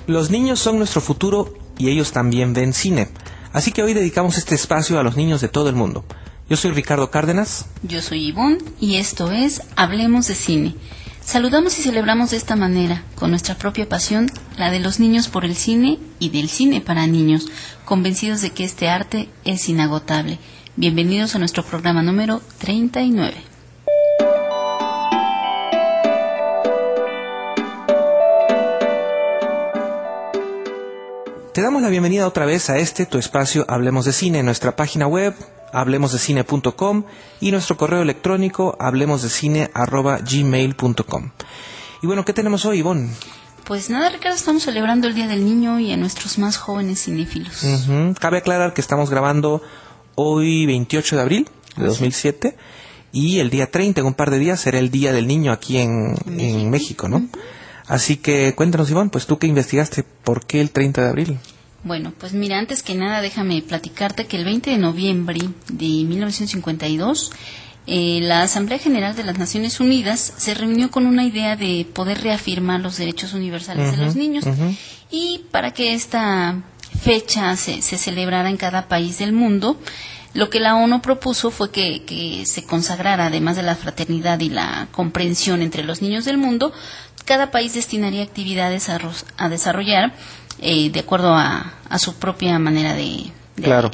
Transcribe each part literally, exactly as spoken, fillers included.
Los niños son nuestro futuro y ellos también ven cine. Así que hoy dedicamos este espacio a los niños de todo el mundo. Yo soy Ricardo Cárdenas. Yo soy Ivonne y esto es Hablemos de Cine. Saludamos y celebramos de esta manera, con nuestra propia pasión, la de los niños por el cine y del cine para niños, convencidos de que este arte es inagotable. Bienvenidos a nuestro programa número treinta y nueve. Te damos la bienvenida otra vez a este, tu espacio Hablemos de Cine, nuestra página web, hablemos de cine punto com y nuestro correo electrónico, hablemosdecine arroba gmail punto com. Y bueno, ¿qué tenemos hoy, Ivonne? Pues nada, Ricardo, estamos celebrando el Día del Niño y a nuestros más jóvenes cinéfilos. Uh-huh. Cabe aclarar que estamos grabando hoy veintiocho de abril de dos mil siete y el día treinta, en un par de días, será el Día del Niño aquí en, México. en México, ¿no? Uh-huh. Así que cuéntanos, Ivonne, pues tú que investigaste, ¿por qué el treinta de abril? Bueno, pues mira, antes que nada déjame platicarte que el veinte de noviembre de mil novecientos cincuenta y dos eh, la Asamblea General de las Naciones Unidas se reunió con una idea de poder reafirmar los derechos universales uh-huh, de los niños uh-huh. y para que esta fecha se, se celebrara en cada país del mundo, lo que la ONU propuso fue que, que se consagrara, además de la fraternidad y la comprensión entre los niños del mundo, cada país destinaría actividades a, a desarrollar eh, de acuerdo a, a su propia manera de... de claro.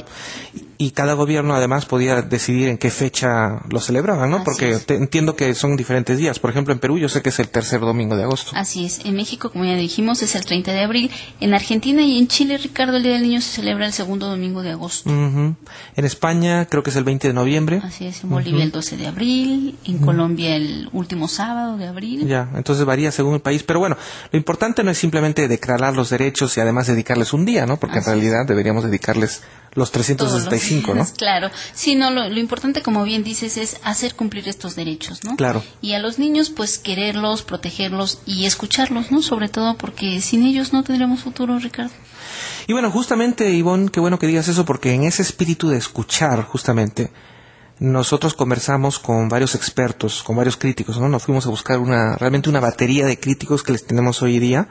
Y cada gobierno además podía decidir en qué fecha lo celebraban, ¿no? Así Porque te, entiendo que son diferentes días. Por ejemplo, en Perú yo sé que es el tercer domingo de agosto. Así es. En México, como ya dijimos, es el treinta de abril. En Argentina y en Chile, Ricardo, el Día del Niño se celebra el segundo domingo de agosto. Uh-huh. En España creo que es el veinte de noviembre. Así es. En Bolivia uh-huh. el doce de abril. En uh-huh. Colombia el último sábado de abril. Ya, entonces varía según el país. Pero bueno, lo importante no es simplemente declarar los derechos y además dedicarles un día, ¿no? Porque Así en realidad es. deberíamos dedicarles los trescientos sesenta y cinco, ¿no? Claro. Sí, no, lo, lo importante, como bien dices, es hacer cumplir estos derechos, ¿no? Claro. Y a los niños, pues, quererlos, protegerlos y escucharlos, ¿no? Sobre todo porque sin ellos no tendremos futuro, Ricardo. Y bueno, justamente, Ivonne, qué bueno que digas eso, porque en ese espíritu de escuchar, justamente, nosotros conversamos con varios expertos, con varios críticos, ¿no? Nos fuimos a buscar una, realmente una batería de críticos que les tenemos hoy día,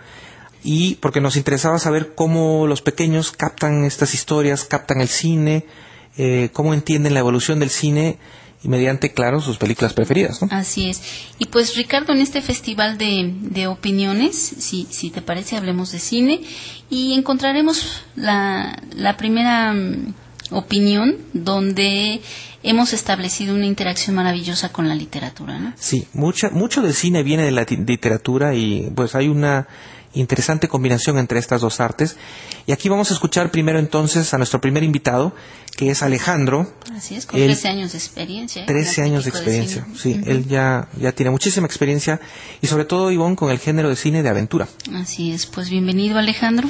y porque nos interesaba saber cómo los pequeños captan estas historias, captan el cine, eh, cómo entienden la evolución del cine y mediante, claro, sus películas preferidas, ¿no? Así es. Y pues, Ricardo, en este festival de, de opiniones, si, si te parece, hablemos de cine y encontraremos la, la primera um, opinión donde hemos establecido una interacción maravillosa con la literatura, ¿no? Sí, mucha, mucho del cine viene de la t- literatura y pues hay una interesante combinación entre estas dos artes. Y aquí vamos a escuchar primero entonces a nuestro primer invitado, que es Alejandro. Así es, con él, trece años de experiencia. ¿eh? trece años de experiencia, de sí. Uh-huh. Él ya, ya tiene muchísima experiencia y sobre todo, Ivonne, con el género de cine de aventura. Así es, pues bienvenido, Alejandro.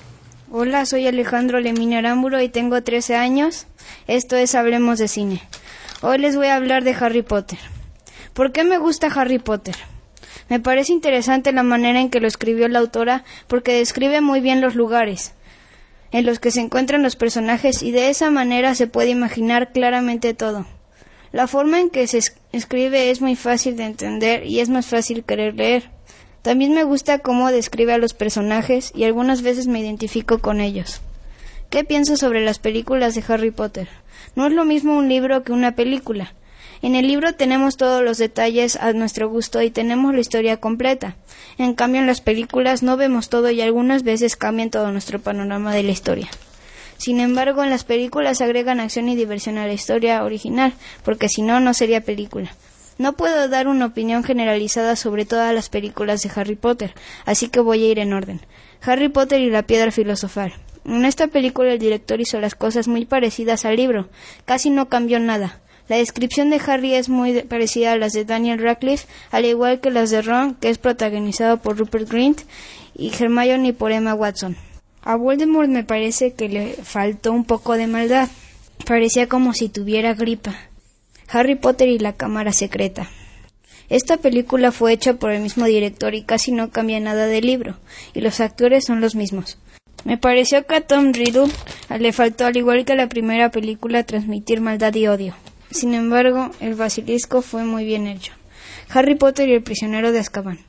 Hola, soy Alejandro Lemín Aramburo y tengo trece años. Esto es Hablemos de Cine. Hoy les voy a hablar de Harry Potter. ¿Por qué me gusta Harry Potter? Me parece interesante la manera en que lo escribió la autora porque describe muy bien los lugares en los que se encuentran los personajes y de esa manera se puede imaginar claramente todo. La forma en que se es- escribe es muy fácil de entender y es más fácil querer leer. También me gusta cómo describe a los personajes y algunas veces me identifico con ellos. ¿Qué pienso sobre las películas de Harry Potter? No es lo mismo un libro que una película. En el libro tenemos todos los detalles a nuestro gusto y tenemos la historia completa. En cambio, en las películas no vemos todo y algunas veces cambian todo nuestro panorama de la historia. Sin embargo, en las películas agregan acción y diversión a la historia original, porque si no, no sería película. No puedo dar una opinión generalizada sobre todas las películas de Harry Potter, así que voy a ir en orden. Harry Potter y la Piedra Filosofal. En esta película el director hizo las cosas muy parecidas al libro, casi no cambió nada. La descripción de Harry es muy parecida a las de Daniel Radcliffe, al igual que las de Ron, que es protagonizado por Rupert Grint, y Hermione por Emma Watson. A Voldemort me parece que le faltó un poco de maldad. Parecía como si tuviera gripa. Harry Potter y la Cámara Secreta. Esta película fue hecha por el mismo director y casi no cambia nada del libro, y los actores son los mismos. Me pareció que a Tom Riddle le faltó, al igual que a la primera película, transmitir maldad y odio. Sin embargo, el basilisco fue muy bien hecho. Harry Potter y el prisionero de Azkaban.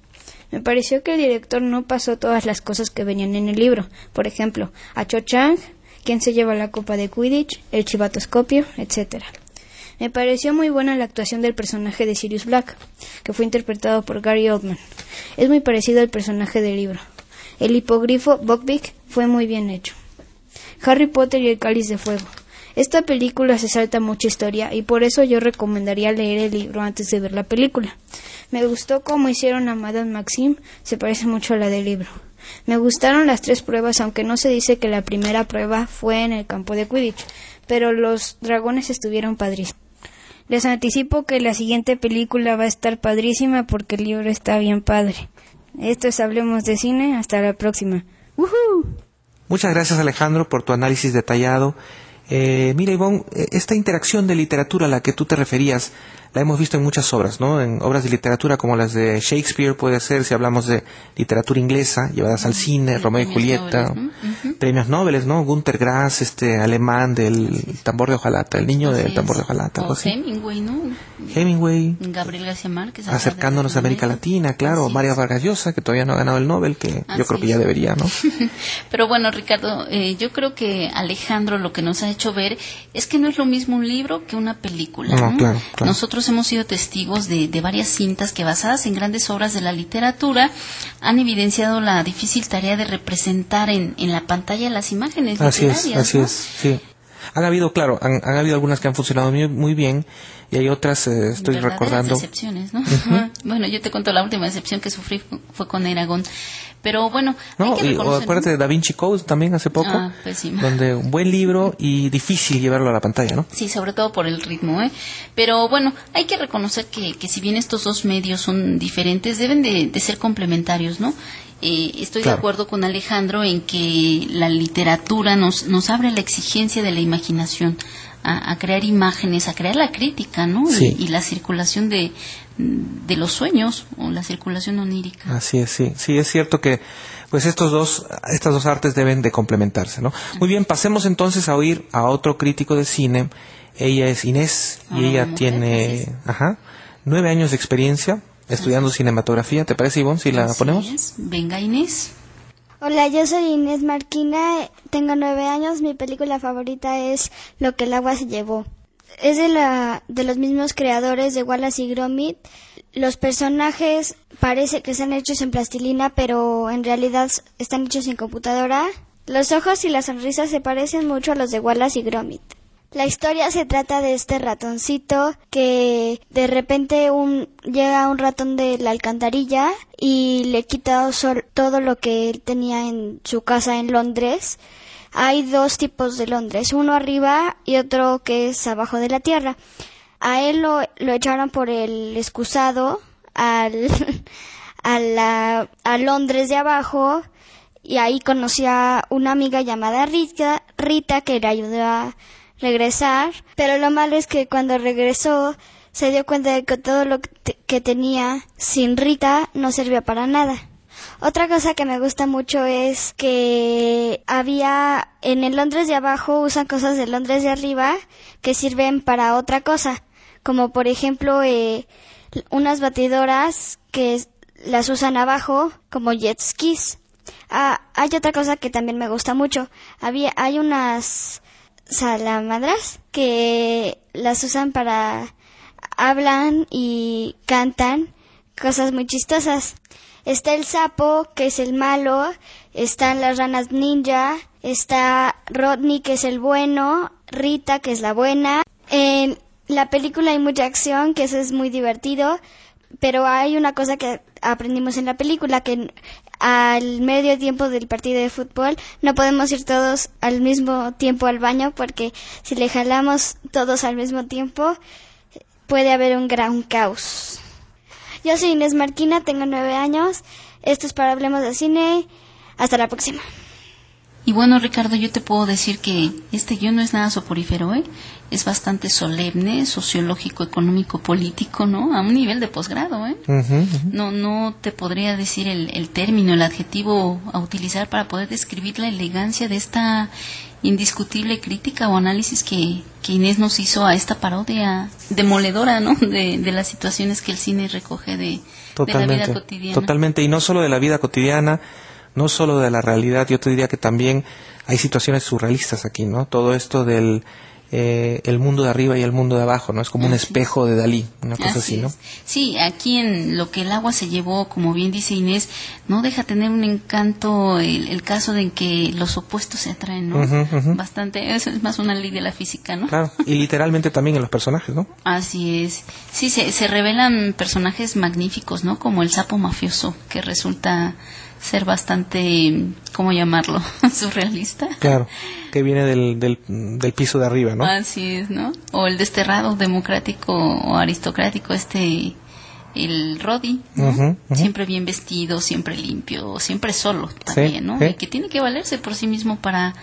Me pareció que el director no pasó todas las cosas que venían en el libro. Por ejemplo, a Cho Chang, quien se lleva la copa de Quidditch, el chivatoscopio, etcétera. Me pareció muy buena la actuación del personaje de Sirius Black, que fue interpretado por Gary Oldman. Es muy parecido al personaje del libro. El hipogrifo Buckbeak fue muy bien hecho. Harry Potter y el Cáliz de Fuego. Esta película se salta mucha historia y por eso yo recomendaría leer el libro antes de ver la película. Me gustó cómo hicieron a Madame Maxime, se parece mucho a la del libro. Me gustaron las tres pruebas, aunque no se dice que la primera prueba fue en el campo de Quidditch, pero los dragones estuvieron padrísimos. Les anticipo que la siguiente película va a estar padrísima porque el libro está bien padre. Esto es Hablemos de Cine, hasta la próxima. ¡Woohoo! Muchas gracias, Alejandro, por tu análisis detallado. Eh, mira, Ivonne, esta interacción de literatura a la que tú te referías la hemos visto en muchas obras, ¿no? En obras de literatura como las de Shakespeare, puede ser, si hablamos de literatura inglesa, llevadas al cine, sí, Romeo y Julieta, Nobel, ¿no? Uh-huh. Premios Nobel, ¿no? Günter Grass, este alemán del sí, sí. tambor de hojalata, el niño así del tambor de hojalata, algo así. Hemingway, ¿no? Hemingway. Gabriel García Márquez. Acercándonos a América Latina, claro. Así María Vargas Llosa, que todavía no ha ganado el Nobel, que así yo creo que ya debería, ¿no? Pero bueno, Ricardo, eh, yo creo que Alejandro lo que nos ha hecho ver es que no es lo mismo un libro que una película, ¿no? No, claro, claro. Nosotros hemos sido testigos De, de varias cintas que, basadas en grandes obras de la literatura, han evidenciado la difícil tarea de representar en, en la pantalla las imágenes así literarias. Así ¿no? es, así es, sí. Han habido, claro, han, han habido algunas que han funcionado muy, muy bien y hay otras, eh, estoy verdaderas recordando. Decepciones, ¿no? Uh-huh. Bueno, yo te cuento la última decepción que sufrí fue con Eragon. Pero bueno, no, hay que y, reconocer, o acuérdate de Da Vinci Code también hace poco, ah, pues sí. donde un buen libro y difícil llevarlo a la pantalla, ¿no? Sí, sobre todo por el ritmo, ¿eh? Pero bueno, hay que reconocer que, que si bien estos dos medios son diferentes, deben de, de ser complementarios, ¿no? Eh, estoy claro. de acuerdo con Alejandro en que la literatura nos, nos abre la exigencia de la imaginación, a, a crear imágenes, a crear la crítica, ¿no? Sí. Y, y la circulación de, de los sueños o la circulación onírica. Así es, sí, sí es cierto que pues estos dos, estas dos artes deben de complementarse, ¿no? Muy bien, pasemos entonces a oír a otro crítico de cine. Ella es Inés y ah, ella mujer, tiene, ajá, nueve años de experiencia estudiando así cinematografía. ¿Te parece, Ivonne, si la así ponemos? Es. Venga, Inés. Hola, yo soy Inés Marquina, tengo nueve años, mi película favorita es Lo que el agua se llevó. Es de, la, de los mismos creadores de Wallace y Gromit. Los personajes parece que están hechos en plastilina, pero en realidad están hechos en computadora. Los ojos y la sonrisa se parecen mucho a los de Wallace y Gromit. La historia se trata de este ratoncito que de repente un, llega un ratón de la alcantarilla y le quita sol, todo lo que él tenía en su casa en Londres. Hay dos tipos de Londres, uno arriba y otro que es abajo de la tierra. A él lo, lo echaron por el excusado al, a, la, a Londres de abajo y ahí conoció a una amiga llamada Rita, Rita que le ayudó a regresar, pero lo malo es que cuando regresó se dio cuenta de que todo lo que, que tenía sin Rita no servía para nada. Otra cosa que me gusta mucho es que había en el Londres de abajo usan cosas del Londres de arriba que sirven para otra cosa, como por ejemplo eh, unas batidoras que las usan abajo como jet skis. Ah, hay otra cosa que también me gusta mucho. Había hay unas salamandras que las usan para hablan y cantan cosas muy chistosas. Está el sapo, que es el malo, están las ranas ninja, está Rodney, que es el bueno, Rita, que es la buena. En la película hay mucha acción, que eso es muy divertido, pero hay una cosa que aprendimos en la película, que al medio tiempo del partido de fútbol no podemos ir todos al mismo tiempo al baño, porque si le jalamos todos al mismo tiempo puede haber un gran caos. Yo soy Inés Marquina, tengo nueve años, esto es para Hablemos de Cine, hasta la próxima. Y bueno, Ricardo, yo te puedo decir que este guión no es nada soporífero, ¿eh? Es bastante solemne, sociológico, económico, político, ¿no? A un nivel de posgrado, ¿eh? Uh-huh, uh-huh. No, no te podría decir el, el término, el adjetivo a utilizar para poder describir la elegancia de esta indiscutible crítica o análisis que, que Inés nos hizo a esta parodia demoledora, ¿no? De, de las situaciones que el cine recoge de, de la vida cotidiana. Totalmente, y no solo de la vida cotidiana, no solo de la realidad, yo te diría que también hay situaciones surrealistas aquí, ¿no? Todo esto del eh, el mundo de arriba y el mundo de abajo, ¿no? Es como un así espejo es. de Dalí, una cosa así, así ¿no? Sí, aquí en Lo que el agua se llevó, como bien dice Inés, no deja tener un encanto el, el caso de que los opuestos se atraen, ¿no? Uh-huh, uh-huh. Bastante, eso es más una ley de la física, ¿no? Claro, y literalmente también en los personajes, ¿no? Así es. Sí, se, se revelan personajes magníficos, ¿no? Como el sapo mafioso, que resulta ser bastante, ¿cómo llamarlo? Surrealista. Claro, que viene del, del, del piso de arriba, ¿no? Así es, ¿no? O el desterrado democrático o aristocrático, este, el Roddy, ¿no? Uh-huh, uh-huh. Siempre bien vestido, siempre limpio, siempre solo también, sí, ¿no? ¿sí? Y que tiene que valerse por sí mismo para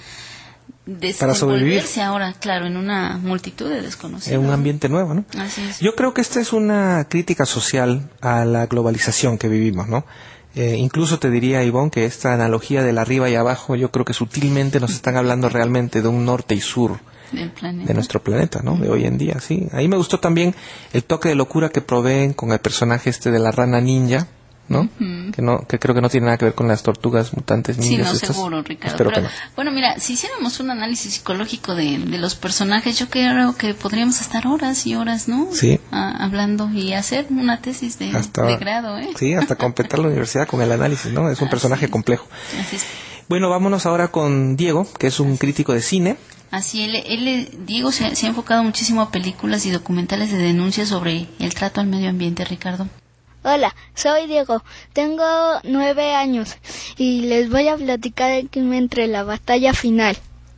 para sobrevivir ahora, claro, en una multitud de desconocidos. En un ambiente nuevo, ¿no? Así es. Yo creo que esta es una crítica social a la globalización que vivimos, ¿no? Eh, incluso te diría, Ivonne, que esta analogía del arriba y abajo, yo creo que sutilmente nos están hablando realmente de un norte y sur del planeta, de nuestro planeta, ¿no? De hoy en día, sí. Ahí me gustó también el toque de locura que proveen con el personaje este de la rana ninja, ¿no? Uh-huh. Que no, que creo que no tiene nada que ver con las tortugas mutantes ninjas. Sí, no, estas. seguro, Ricardo. Espero Pero, que no. Bueno, mira, si hiciéramos un análisis psicológico de, de los personajes, yo creo que podríamos estar horas y horas, ¿no? Sí. A, hablando y hacer una tesis de, hasta, de grado, ¿eh? Sí, hasta completar la universidad con el análisis, ¿no? Es un Así personaje es. complejo. Así es. Bueno, vámonos ahora con Diego, que es un crítico de cine. Así, él, él Diego se, se ha enfocado muchísimo a películas y documentales de denuncia sobre el trato al medio ambiente, Ricardo. Hola, soy Diego, tengo nueve años y les voy a platicar el crimen entre la batalla final.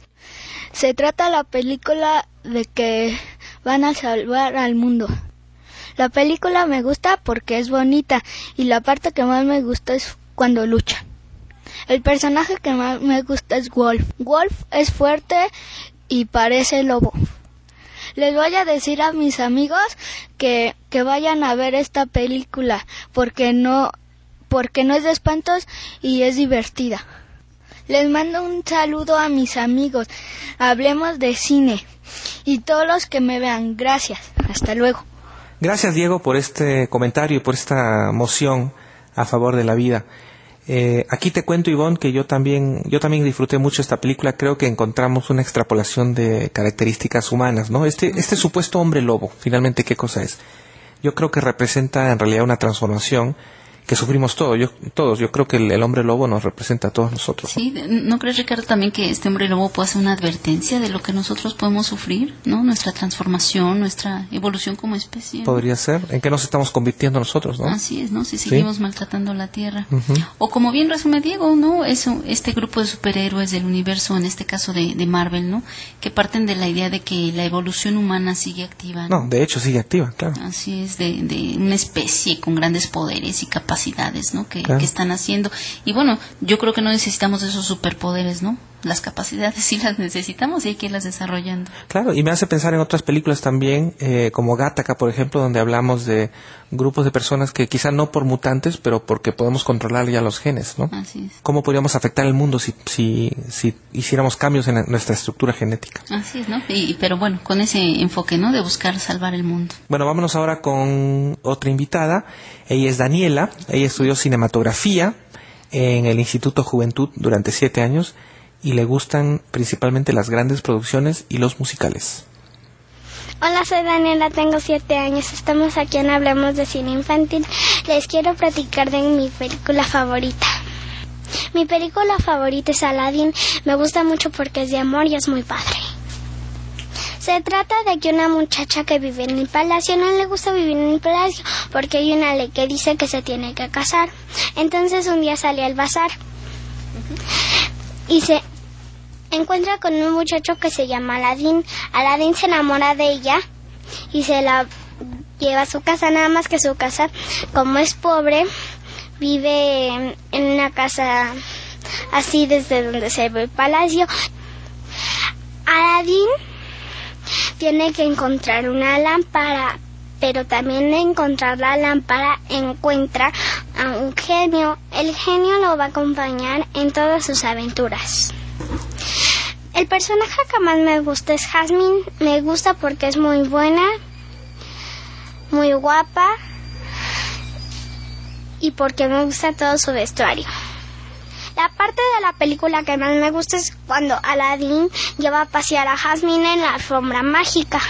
Se trata la película de que van a salvar al mundo. La película me gusta porque es bonita y la parte que más me gusta es cuando luchan. El personaje que más me gusta es Wolf. Wolf es fuerte y parece lobo. Les voy a decir a mis amigos que, que vayan a ver esta película porque no, porque no es de espantos y es divertida. Les mando un saludo a mis amigos. Hablemos de cine. Y todos los que me vean, gracias. Hasta luego. Gracias, Diego, por este comentario y por esta moción a favor de la vida. Eh, aquí te cuento, Ivonne, que yo también yo también disfruté mucho esta película. Creo que encontramos una extrapolación de características humanas, ¿no? Este este supuesto hombre lobo, finalmente, ¿qué cosa es? Yo creo que representa en realidad una transformación que sufrimos todos. Yo, todos. Yo creo que el, el hombre lobo nos representa a todos nosotros, ¿no? Sí, ¿no crees, Ricardo, también que este hombre lobo puede ser una advertencia de lo que nosotros podemos sufrir, ¿no? Nuestra transformación, nuestra evolución como especie, ¿no? Podría ser. ¿En qué nos estamos convirtiendo nosotros, no? Así es, ¿no? Si seguimos ¿Sí? maltratando la Tierra. Uh-huh. O como bien resume Diego, ¿no? Eso, este grupo de superhéroes del universo, en este caso de, de Marvel, ¿no? Que parten de la idea de que la evolución humana sigue activa, ¿no? No, de hecho sigue activa, claro. Así es, de, de una especie con grandes poderes y capacidades, ¿no? Que, claro. que están haciendo. Y bueno, yo creo que no necesitamos esos superpoderes, ¿no? Las capacidades sí las necesitamos y hay que irlas desarrollando. Claro, y me hace pensar en otras películas también, eh, como Gattaca, por ejemplo, donde hablamos de grupos de personas que quizá no por mutantes, pero porque podemos controlar ya los genes, ¿no? Así es. ¿Cómo podríamos afectar el mundo si, si, si hiciéramos cambios en nuestra estructura genética? Así es, ¿no? Y, pero bueno, con ese enfoque, ¿no? De buscar salvar el mundo. Bueno, vámonos ahora con otra invitada. Ella es Daniela. Ella estudió cinematografía en el Instituto Juventud durante siete años y le gustan principalmente las grandes producciones y los musicales. Hola, soy Daniela, tengo siete años. Estamos aquí en Hablemos de Cine Infantil. Les quiero platicar de mi película favorita. Mi película favorita es Aladdin. Me gusta mucho porque es de amor y es muy padre. Se trata de que una muchacha que vive en el palacio no le gusta vivir en el palacio porque hay una ley que dice que se tiene que casar. Entonces un día sale al bazar y se encuentra con un muchacho que se llama Aladdin. Aladdin se enamora de ella y se la lleva a su casa, nada más que su casa, como es pobre, vive en una casa así desde donde se ve el palacio. Aladdin tiene que encontrar una lámpara, pero también de encontrar la lámpara encuentra a un genio. El genio lo va a acompañar en todas sus aventuras. El personaje que más me gusta es Jasmine. Me gusta porque es muy buena, muy guapa y porque me gusta todo su vestuario. La parte de la película que más me gusta es cuando Aladdin lleva a pasear a Jasmine en la alfombra mágica.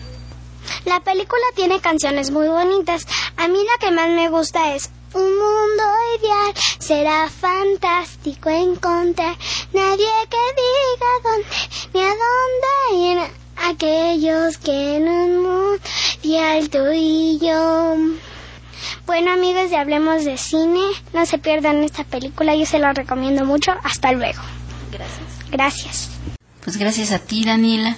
La película tiene canciones muy bonitas. A mí la que más me gusta es Un mundo ideal será fantástico encontrar nadie que diga dónde ni a dónde ir. Aquellos que en un mundo ideal tú y yo. Bueno, amigos de Hablemos de Cine, no se pierdan esta película, yo se la recomiendo mucho. Hasta luego. Gracias. Gracias. Pues gracias a ti, Daniela.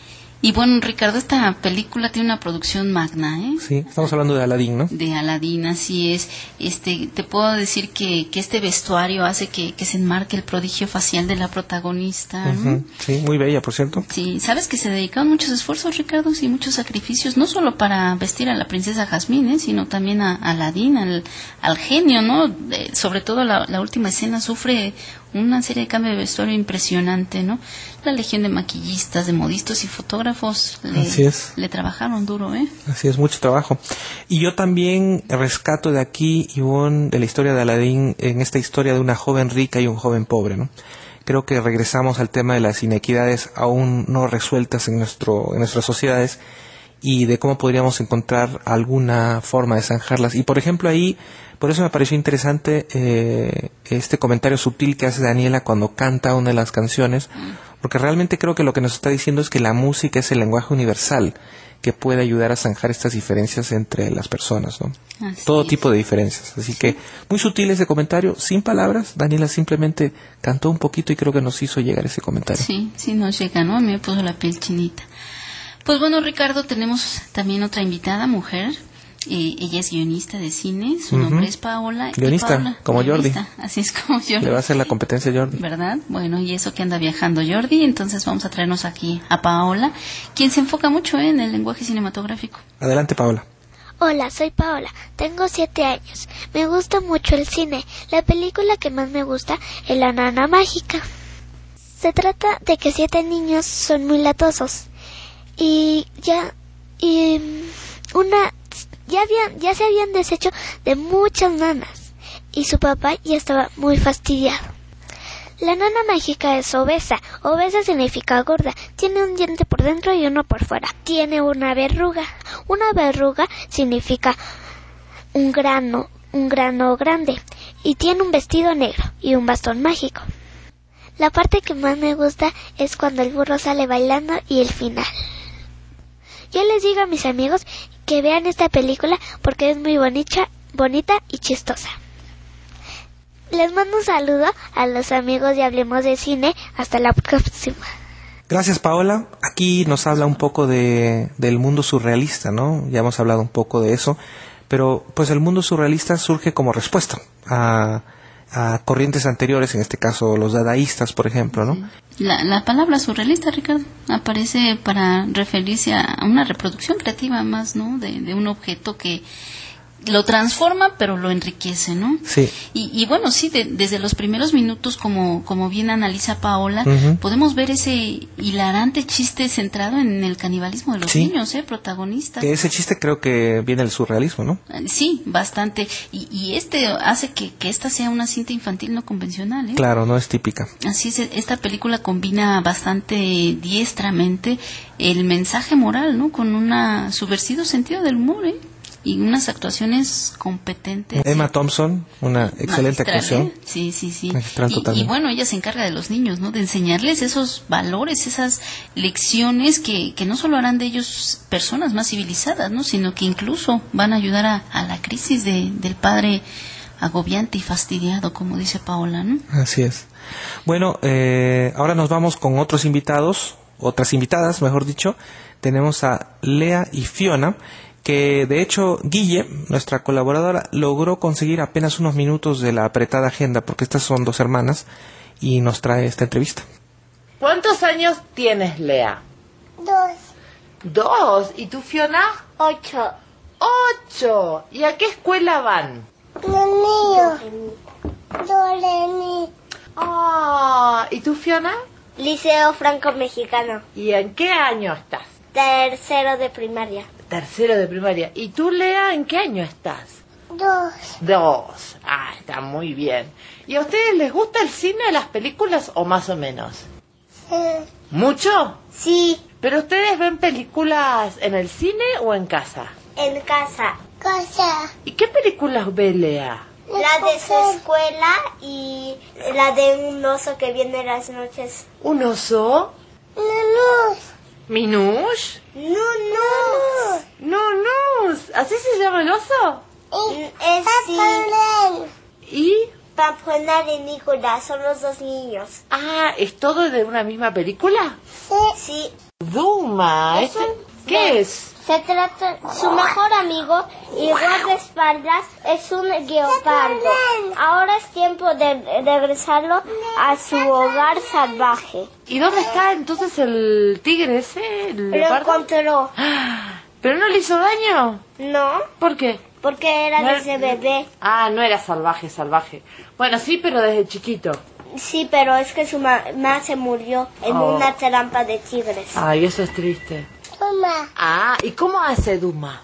Y bueno, Ricardo, esta película tiene una producción magna, ¿eh? Sí, estamos hablando de Aladdin, ¿no? De Aladdin, así es. Este, te puedo decir que, que este vestuario hace que, que se enmarque el prodigio facial de la protagonista, ¿no? Uh-huh. Sí, muy bella, por cierto. Sí, sabes que se dedicaron muchos esfuerzos, Ricardo, y muchos sacrificios, no solo para vestir a la princesa Jasmine, ¿eh? Sino también a, a Aladdin, al, al genio, ¿no? De, sobre todo la, la última escena sufre una serie de cambios de vestuario impresionante, ¿no? La legión de maquillistas, de modistas y fotógrafos le, Así es. le trabajaron duro, ¿eh? Así es, mucho trabajo. Y yo también rescato de aquí, Ivonne, de la historia de Aladdin, en esta historia de una joven rica y un joven pobre, ¿no? Creo que regresamos al tema de las inequidades aún no resueltas en nuestro en nuestras sociedades y de cómo podríamos encontrar alguna forma de zanjarlas. Y por ejemplo ahí, por eso me pareció interesante eh, este comentario sutil que hace Daniela cuando canta una de las canciones, porque realmente creo que lo que nos está diciendo es que la música es el lenguaje universal que puede ayudar a zanjar estas diferencias entre las personas, ¿no? Así Todo es. tipo de diferencias. Así que muy sutil ese comentario, sin palabras. Daniela simplemente cantó un poquito y creo que nos hizo llegar ese comentario. Sí, sí nos llega, ¿no? A mí me puso la piel chinita. Pues bueno, Ricardo, tenemos también otra invitada, mujer. Eh, ella es guionista de cine, su Uh-huh. nombre es Paola. Guionista, y Paola, como guionista, así es como Jordi. Le va a hacer la competencia a Jordi. ¿Verdad? Bueno, y eso que anda viajando Jordi, entonces vamos a traernos aquí a Paola, quien se enfoca mucho en el lenguaje cinematográfico. Adelante, Paola. Hola, soy Paola, tengo siete años. Me gusta mucho el cine. La película que más me gusta es La Nana Mágica. Se trata de que siete niños son muy latosos y ya y una ya habían ya se habían deshecho de muchas nanas y su papá ya estaba muy fastidiado. La nana mágica es obesa. Obesa significa gorda. Tiene un diente por dentro y uno por fuera. Tiene una verruga. Una verruga significa un grano, un grano grande. Y tiene un vestido negro y un bastón mágico. La parte que más me gusta es cuando el burro sale bailando y el final. Yo les digo a mis amigos que vean esta película porque es muy bonita, bonita y chistosa. Les mando un saludo a los amigos de Hablemos de Cine. Hasta la próxima. Gracias, Paola. Aquí nos habla un poco de, del mundo surrealista, ¿no? Ya hemos hablado un poco de eso, pero pues el mundo surrealista surge como respuesta a, a corrientes anteriores, en este caso los dadaístas, por ejemplo, ¿no? La, la palabra surrealista, Ricardo, aparece para referirse a una reproducción creativa más, ¿no? De, de un objeto que lo transforma pero lo enriquece, ¿no? Sí. Y, y bueno, sí, de, desde los primeros minutos, como, como bien analiza Paola, Uh-huh. podemos ver ese hilarante chiste centrado en el canibalismo de los Sí. niños, ¿eh? Protagonistas. Que ese chiste creo que viene del surrealismo, ¿no? Sí, bastante. Y, y este hace que, que esta sea una cinta infantil no convencional, ¿eh? Claro, no es típica. Así es, esta película combina bastante diestramente el mensaje moral, ¿no? Con un subversivo sentido del humor, ¿eh? Y unas actuaciones competentes. Emma Thompson, una excelente Magistral, actuación. ¿eh? Sí, sí, sí. Magistral Y, totalmente. y bueno, ella se encarga de los niños, ¿no? De enseñarles esos valores, esas lecciones que, que no solo harán de ellos personas más civilizadas, ¿no? Sino que incluso van a ayudar a, a la crisis de, del padre agobiante y fastidiado, como dice Paola, ¿no? Así es. Bueno, eh, ahora nos vamos con otros invitados, otras invitadas, mejor dicho. Tenemos a Lea y Fiona, que de hecho Guille, nuestra colaboradora, logró conseguir apenas unos minutos de la apretada agenda, porque estas son dos hermanas, y nos trae esta entrevista. ¿Cuántos años tienes, Lea? Dos. Dos. ¿Y tú, Fiona? Ocho. Ocho. ¿Y a qué escuela van? Mío. Doremi. Ah, ¿y tú, Fiona? Liceo Franco Mexicano. ¿Y en qué año estás? Tercero de primaria. Tercero de primaria. ¿Y tú, Lea, en qué año estás? Dos. Dos. Ah, está muy bien. ¿Y a ustedes les gusta el cine, las películas o más o menos? Sí. ¿Mucho? Sí. ¿Pero ustedes ven películas en el cine o en casa? En casa. Casa. ¿Y qué películas ve Lea? La de su escuela y la de un oso que viene las noches. ¿Un oso? Nunus. ¿Minush? Nunus. Nunus. ¿Así se llama el oso? Es sí. ¿Y? Pampona y Nicolás son los dos niños. Ah, ¿es todo de una misma película? Sí. Duma. Es este- un- ¿Qué es? Se trata, su mejor amigo y guardaespaldas es un guepardo. Ahora es tiempo de regresarlo a su hogar salvaje. ¿Y dónde está entonces el tigre ese? ¿El Lo leopardo? encontró. Ah, ¿pero no le hizo daño? No, ¿Por qué? porque era No era- desde bebé. Ah, no era salvaje, salvaje. Bueno, sí, pero desde chiquito. Sí, pero es que su mamá se murió en Oh. una trampa de tigres. Ay, eso es triste. Mamá. Ah, ¿y cómo hace Duma?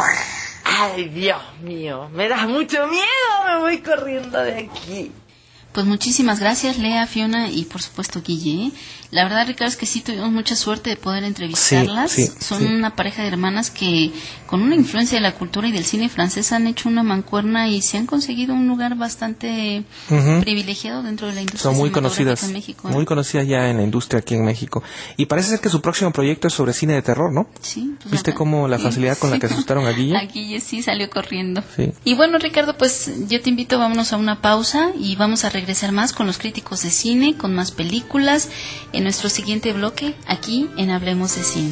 Ay, Dios mío, me das mucho miedo, me voy corriendo de aquí. Pues muchísimas gracias, Lea, Fiona y por supuesto Guille. La verdad, Ricardo, es que sí tuvimos mucha suerte de poder entrevistarlas. Sí, sí, Son sí. una pareja de hermanas que, con una influencia de la cultura y del cine francés, han hecho una mancuerna y se han conseguido un lugar bastante Ujú. privilegiado dentro de la industria Son muy cinematográfica conocidas, en México. ¿eh? muy conocidas ya en la industria aquí en México. Y parece ser que su próximo proyecto es sobre cine de terror, ¿no? Sí, pues ¿Viste la- cómo la sí, facilidad con la sí. que asustaron a Guille? A Guille sí salió corriendo. Sí. Y bueno, Ricardo, pues yo te invito, vámonos a una pausa y vamos a regresar más con los críticos de cine, con más películas, en nuestro siguiente bloque, aquí en Hablemos de Cine.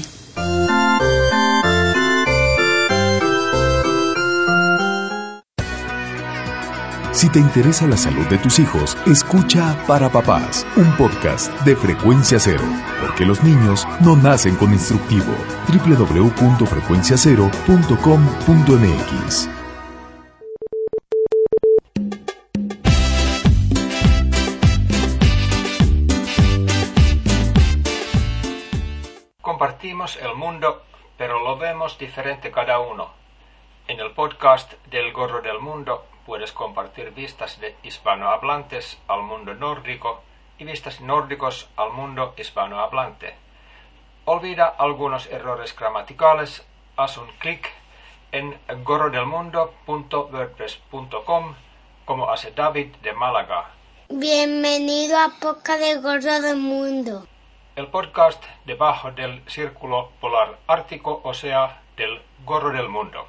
Si te interesa la salud de tus hijos, escucha Para Papás, un podcast de Frecuencia Cero, porque los niños no nacen con instructivo. doble u doble u doble u punto frecuencia cero punto com punto m x. Compartimos el mundo, pero lo vemos diferente cada uno. En el podcast del Gorro del Mundo puedes compartir vistas de hispanohablantes al mundo nórdico y vistas nórdicos al mundo hispanohablante. Olvida algunos errores gramaticales, haz un clic en gorrodelmundo punto wordpress punto com como hace David de Málaga. Bienvenido a Poca de Gorro del Mundo. El podcast debajo del círculo polar ártico, o sea, del Gorro del Mundo.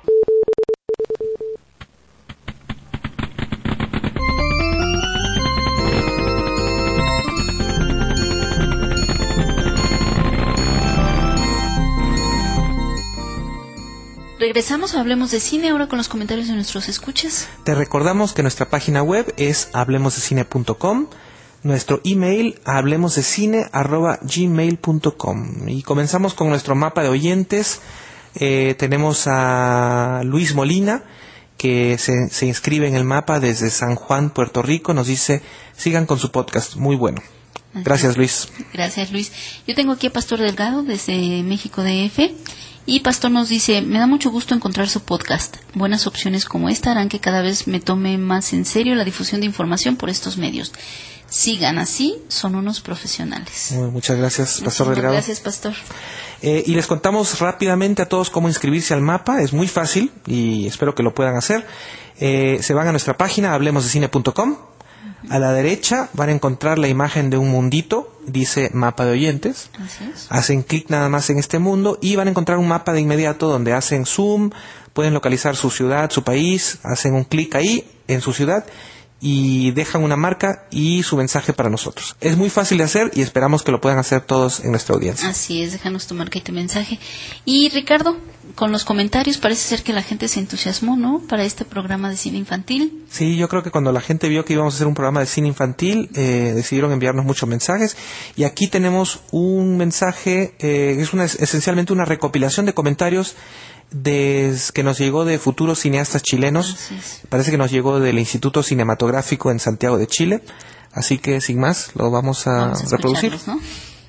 Regresamos a Hablemos de Cine ahora con los comentarios de nuestros escuchas. Te recordamos que nuestra página web es hablemosdecine punto com, nuestro email hablemosdecine arroba gmail punto com, y comenzamos con nuestro mapa de oyentes. Eh, tenemos a Luis Molina, que se, se inscribe en el mapa desde San Juan, Puerto Rico. Nos dice, sigan con su podcast, muy bueno. Gracias, Luis. Gracias, Luis. Yo tengo aquí a Pastor Delgado desde México D F. Y Pastor nos dice, me da mucho gusto encontrar su podcast. Buenas opciones como esta harán que cada vez me tome más en serio la difusión de información por estos medios. Sigan así, son unos profesionales. Muy- Muchas gracias, Pastor Muchísimas Delgado. Gracias, Pastor. Eh, y les contamos rápidamente a todos cómo inscribirse al mapa. Es muy fácil y espero que lo puedan hacer. Eh, se van a nuestra página hablemosdecine punto com. A la derecha van a encontrar la imagen de un mundito, dice mapa de oyentes. Así es. Hacen clic nada más en este mundo y van a encontrar un mapa de inmediato donde hacen zoom, pueden localizar su ciudad, su país, hacen un clic ahí en su ciudad y dejan una marca y su mensaje para nosotros. Es muy fácil de hacer y esperamos que lo puedan hacer todos en nuestra audiencia. Así es, déjanos tu marca y tu mensaje. Y Ricardo, con los comentarios parece ser que la gente se entusiasmó, ¿no? Para este programa de cine infantil. Sí, yo creo que cuando la gente vio que íbamos a hacer un programa de cine infantil, eh, decidieron enviarnos muchos mensajes. Y aquí tenemos un mensaje, eh, es una, esencialmente una recopilación de comentarios des- que nos llegó de futuros cineastas chilenos. Así es. Parece que nos llegó del Instituto Cinematográfico en Santiago de Chile. Así que sin más, lo vamos a, vamos a reproducir. ¿no?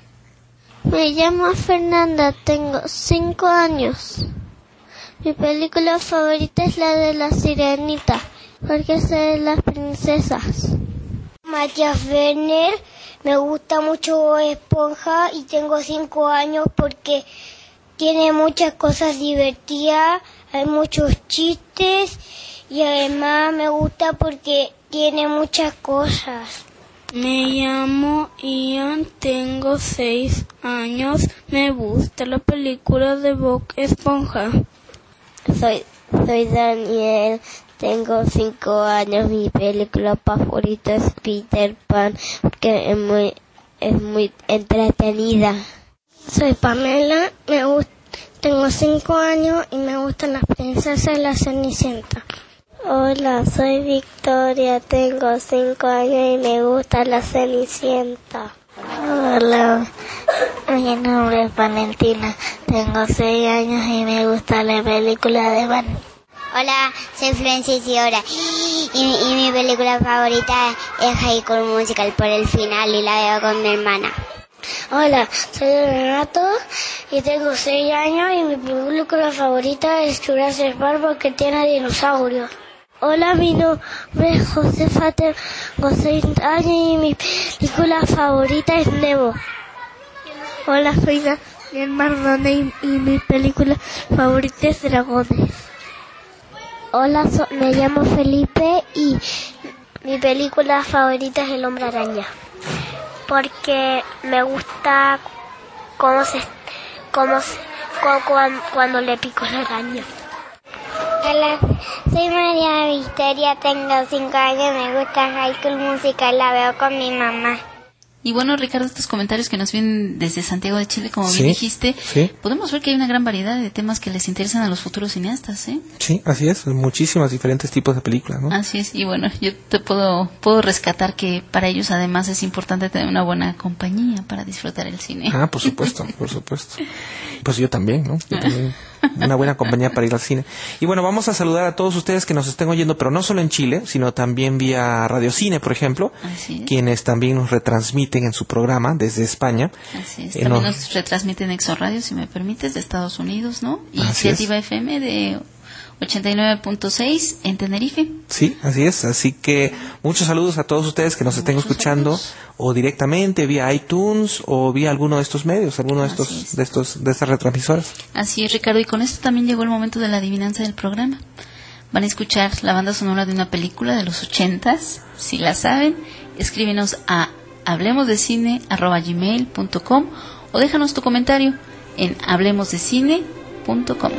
Me llamo Fernanda, tengo cinco años. Mi película favorita es la de La Sirenita, porque es de las princesas. Matías Werner, me gusta mucho Esponja y tengo cinco años porque tiene muchas cosas divertidas, hay muchos chistes y además me gusta porque tiene muchas cosas. Me llamo Ian, tengo seis años, me gusta la película de Bob Esponja. Soy, soy Daniel, tengo cinco años, mi película favorita es Peter Pan, porque es muy, es muy entretenida. Soy Pamela, me gusta, tengo cinco años y me gustan las princesas y la Cenicienta. Hola, soy Victoria, tengo cinco años y me gusta la Cenicienta. Hola, mi nombre es Valentina, tengo seis años y me gusta la película de Van. Hola, soy Florencia Isidora y, y mi película favorita es High School Musical por el final y la veo con mi hermana. Hola, soy Renato y tengo seis años y mi película favorita es Jurassic Park porque tiene dinosaurios. Hola, mi nombre es Josefa, tengo seis años y mi película favorita es Nemo. Hola, soy Daniel Mardone y, y mi película favorita es Dragones. Hola, so, me llamo Felipe y mi película favorita es El Hombre Araña. Porque me gusta cómo se, cómo se, cómo, cuando le picó la araña. Hola, soy María Victoria, tengo cinco años, me gusta High School Musical, la veo con mi mamá. Y bueno, Ricardo, estos comentarios que nos vienen desde Santiago de Chile, como sí, bien dijiste, sí. podemos ver que hay una gran variedad de temas que les interesan a los futuros cineastas, ¿eh? Sí, así es, muchísimos diferentes tipos de películas, ¿no? Así es, y bueno, yo te puedo puedo rescatar que para ellos además es importante tener una buena compañía para disfrutar el cine. Ah, por supuesto, por supuesto. Pues yo también, ¿no? Yo también. Una buena compañía para ir al cine. Y bueno, vamos a saludar a todos ustedes que nos estén oyendo, pero no solo en Chile, sino también vía Radio Cine, por ejemplo, quienes también nos retransmiten en su programa desde España. Así es, eh, también nos... nos retransmiten Exo Radio, si me permites, de Estados Unidos, ¿no? Y Iniciativa F M de ochenta y nueve punto seis en Tenerife. Sí, así es. Así que muchos saludos a todos ustedes que nos muchos estén escuchando saludos. O directamente vía iTunes o vía alguno de estos medios, alguno de estos, es. de estos, de estas retransmisoras. Así es, Ricardo. Y con esto también llegó el momento de la adivinanza del programa. Van a escuchar la banda sonora de una película de los ochentas. Si la saben, escríbenos a hablemosdecine arroba gmail punto com o déjanos tu comentario en hablemosdecine punto com.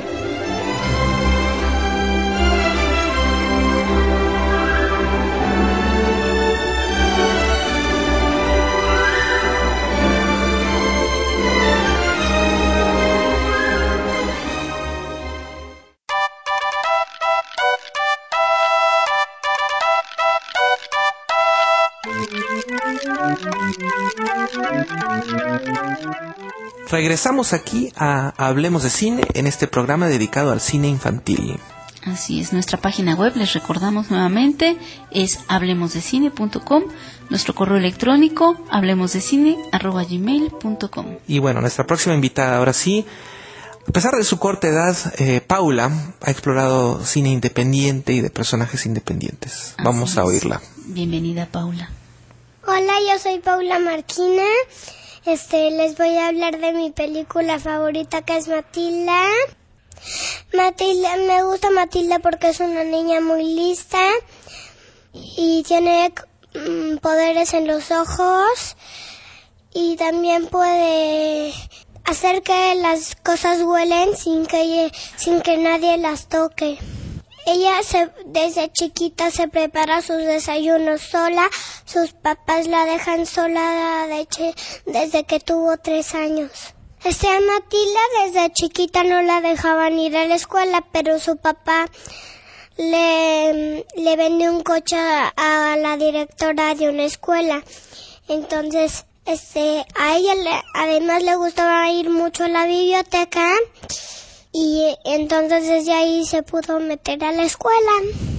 Regresamos aquí a Hablemos de Cine en este programa dedicado al cine infantil. Así es, nuestra página web, les recordamos nuevamente, es hablemosdecine punto com, nuestro correo electrónico hablemosdecine arroba gmail punto com. Y bueno, nuestra próxima invitada, ahora sí, a pesar de su corta edad, eh, Paula ha explorado cine independiente y de personajes independientes. Así Vamos a oírla. Bienvenida, Paula. Hola, yo soy Paula Marquina. Este, les voy a hablar de mi película favorita, que es Matilda. Matilda, me gusta Matilda porque es una niña muy lista y tiene mm, poderes en los ojos y también puede hacer que las cosas huelen sin que sin que nadie las toque. Ella se, desde chiquita se prepara sus desayunos sola. Sus papás la dejan sola de che, desde que tuvo tres años. Este, a Matilda desde chiquita no la dejaban ir a la escuela, pero su papá le, le vendió un coche a, a la directora de una escuela. Entonces, este, a ella le, además le gustaba ir mucho a la biblioteca. Y entonces desde ahí se pudo meter a la escuela.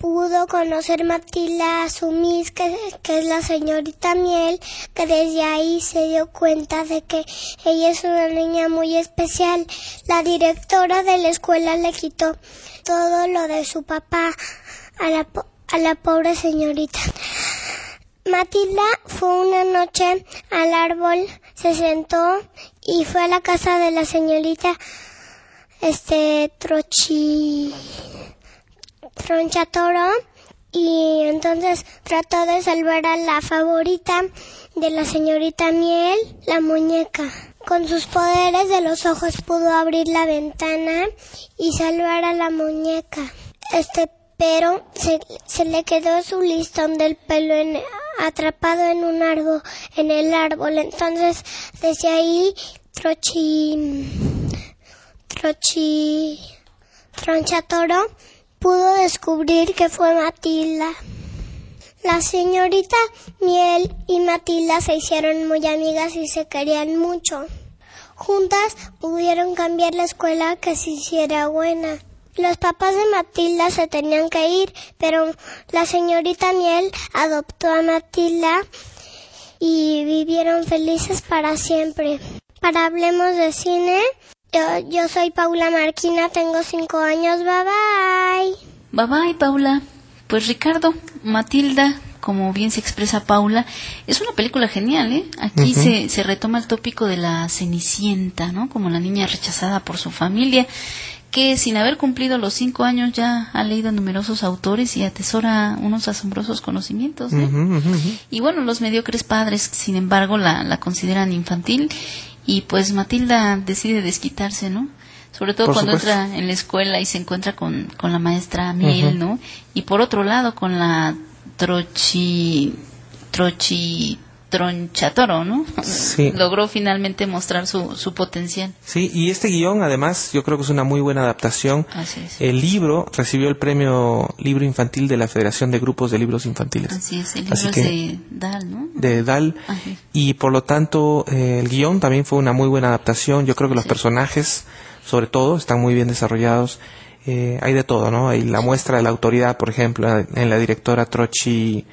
pudo conocer Matilda a su Miss, que, que es la señorita Miel, que desde ahí se dio cuenta de que ella es una niña muy especial. La directora de la escuela le quitó todo lo de su papá a la, a la pobre señorita. Matilda fue una noche al árbol, se sentó y fue a la casa de la señorita este Trochi Tronchatoro, y entonces trató de salvar a la favorita de la señorita Miel, la muñeca. Con sus poderes de los ojos pudo abrir la ventana y salvar a la muñeca. Este, pero se, se le quedó su listón del pelo en, atrapado en un árbol, en el árbol. Entonces, desde ahí, Trochi, Trochi, Tronchatoro pudo descubrir que fue Matilda. La señorita Miel y Matilda se hicieron muy amigas y se querían mucho. Juntas pudieron cambiar la escuela que se hiciera buena. Los papás de Matilda se tenían que ir, pero la señorita Miel adoptó a Matilda y vivieron felices para siempre. Para Hablemos de Cine, yo, yo soy Paula Marquina, tengo cinco años, bye bye. Bye bye, Paula. Pues Ricardo, Matilda, como bien se expresa Paula, es una película genial, ¿eh? Aquí uh-huh. se, se retoma el tópico de la Cenicienta, ¿no? Como la niña rechazada por su familia, que sin haber cumplido los cinco años ya ha leído a numerosos autores y atesora unos asombrosos conocimientos, ¿eh? Uh-huh, uh-huh. Y bueno, los mediocres padres, sin embargo, la, la consideran infantil, y pues Matilda decide desquitarse, ¿no? Sobre todo por cuando supuesto. Entra en la escuela y se encuentra con, con la maestra Miel, uh-huh. ¿no? Y por otro lado con la Trochi, Trochi, Tronchatoro, ¿no? Sí. Logró finalmente mostrar su, su potencial. Sí, y este guión además yo creo que es una muy buena adaptación. Así es. El libro recibió el premio Libro Infantil de la Federación de Grupos de Libros Infantiles. Así es, el libro Así es que, de Dahl, ¿no? De Dahl. Ajá. Y por lo tanto eh, el guión también fue una muy buena adaptación. Yo creo que los sí. personajes, sobre todo, están muy bien desarrollados. Eh, hay de todo, ¿no? Hay la muestra de la autoridad, por ejemplo, en la directora Trochi,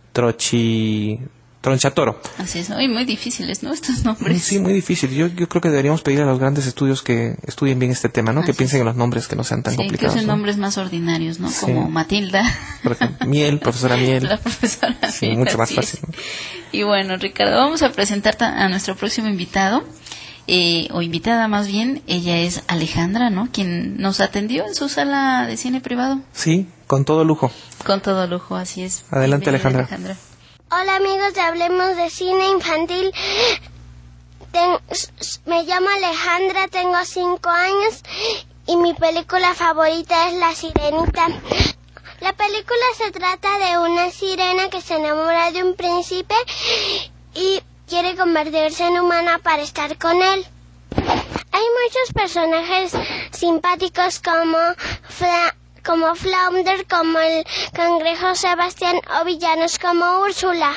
Trochi, Tronchatoro. Así es, y muy difíciles, ¿no? Estos nombres. Sí, muy difícil. Yo, yo creo que deberíamos pedir a los grandes estudios que estudien bien este tema, ¿no? Así que piensen es. en los nombres que no sean tan sí, complicados. Que usen ¿no? nombres más ordinarios, ¿no? Sí. Como Matilda. Por ejemplo, Miel, profesora Miel. La profesora sí, Miel. Mucho más así fácil. Es. Y bueno, Ricardo, vamos a presentar a nuestro próximo invitado. Eh, o invitada más bien, ella es Alejandra, ¿no? Quien nos atendió en su sala de cine privado. Sí, con todo lujo. Con todo lujo, así es. Adelante, Alejandra. Alejandra. Hola amigos de Hablemos de Cine Infantil. Ten, me llamo Alejandra, tengo cinco años y mi película favorita es La Sirenita. La película se trata de una sirena que se enamora de un príncipe y quiere convertirse en humana para estar con él. Hay muchos personajes simpáticos como Fla, como Flounder, como el cangrejo Sebastián, o villanos como Úrsula.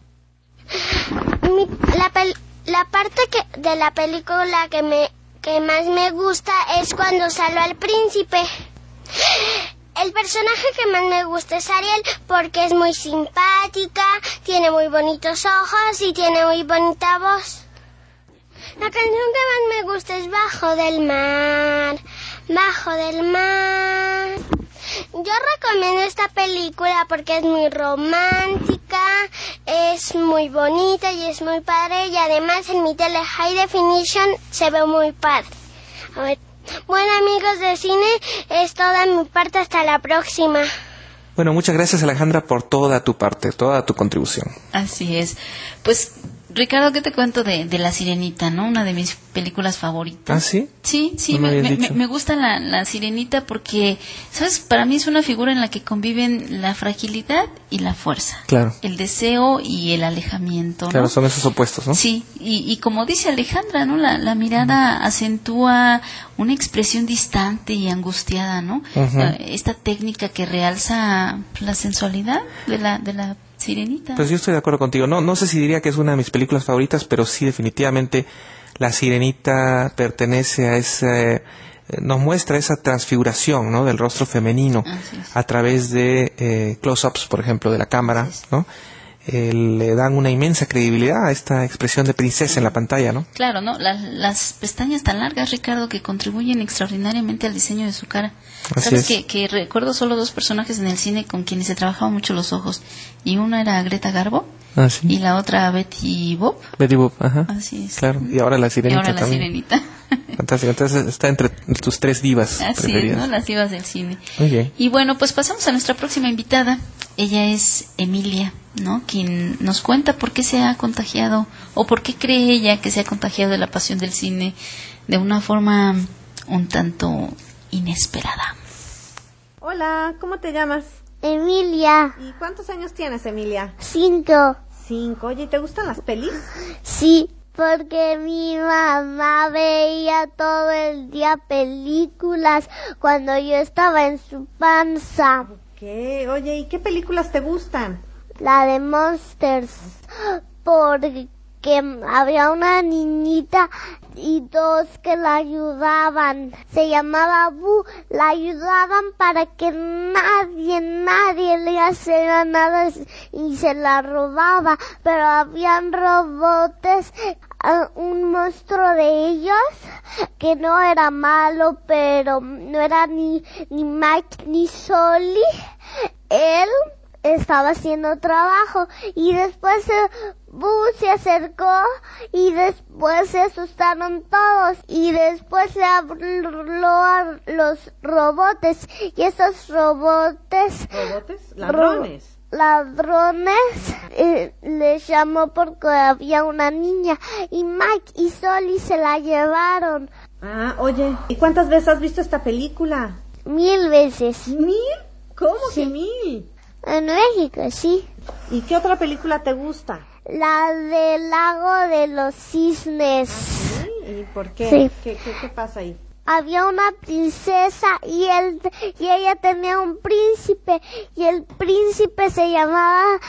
Mi, la, pel, la parte que, de la película que, me, que más me gusta es cuando salva al príncipe. El personaje que más me gusta es Ariel porque es muy simpática, tiene muy bonitos ojos y tiene muy bonita voz. La canción que más me gusta es Bajo del Mar, Bajo del Mar. Yo recomiendo esta película porque es muy romántica, es muy bonita y es muy padre, y además en mi tele High Definition se ve muy padre. A ver. Bueno, amigos de cine, es toda mi parte. Hasta la próxima. Bueno, muchas gracias, Alejandra, por toda tu parte, toda tu contribución. Así es. Pues, Ricardo, ¿qué te cuento de, de La Sirenita, no? Una de mis películas favoritas. ¿Ah, sí? Sí, sí, no me, me, me, me gusta la, la Sirenita porque, ¿sabes? Para mí es una figura en la que conviven la fragilidad y la fuerza. Claro. El deseo y el alejamiento, ¿no? Claro, son esos opuestos, ¿no? Sí, y, y como dice Alejandra, ¿no? La, la mirada uh-huh. acentúa una expresión distante y angustiada, ¿no? Uh-huh. Esta técnica que realza la sensualidad de la, de la Sirenita. Pues yo estoy de acuerdo contigo. No, no sé si diría que es una de mis películas favoritas, pero sí definitivamente La Sirenita pertenece a ese eh, nos muestra esa transfiguración, ¿no?, del rostro femenino a través de eh, close-ups, por ejemplo, de la cámara, ¿no? Eh, le dan una inmensa credibilidad a esta expresión de princesa en la pantalla, ¿no? Claro, ¿no? Las, las pestañas tan largas, Ricardo, que contribuyen extraordinariamente al diseño de su cara. Así Sabes es. que, que recuerdo solo dos personajes en el cine con quienes se trabajaban mucho los ojos. Y una era Greta Garbo Ah, sí. y la otra Betty Boop. Betty Boop, ajá. Así es. Claro, y ahora la sirenita Y ahora la también. sirenita. Fantástico, entonces está entre tus tres divas Así es, preferidas. ¿no? Las divas del cine. Muy bien. Y bueno, pues pasamos a nuestra próxima invitada. Ella es Emilia, ¿no? Quien nos cuenta por qué se ha contagiado, o por qué cree ella que se ha contagiado de la pasión del cine de una forma un tanto inesperada. Hola, ¿cómo te llamas? Emilia. ¿Y cuántos años tienes, Emilia? Cinco. Cinco. Oye, ¿te gustan las pelis? Sí, porque mi mamá veía todo el día películas cuando yo estaba en su panza. ¿Qué? Oye, ¿y qué películas te gustan? La de Monsters, porque había una niñita y dos que la ayudaban. Se llamaba Boo, la ayudaban para que nadie, nadie le hiciera nada y se la robaba. Pero habían robotes, un monstruo de ellos que no era malo, pero no era ni, ni Mike ni Sully. Él estaba haciendo trabajo y después eh, Boo se acercó y después se asustaron todos y después se habló a los robots y esos robots ¿Robotes? Ladrones. Ro- ladrones eh, les llamó porque había una niña y Mike y Sully se la llevaron. Ah, oye, ¿y cuántas veces has visto esta película? Mil veces. ¿Mil? ¿Cómo Sí. que mil? En México, sí. ¿Y qué otra película te gusta? La del lago de los cisnes. ¿Sí? ¿Y por qué? Sí. ¿Qué, qué, qué pasa ahí? Había una princesa y él y ella tenía un príncipe y el príncipe se llamaba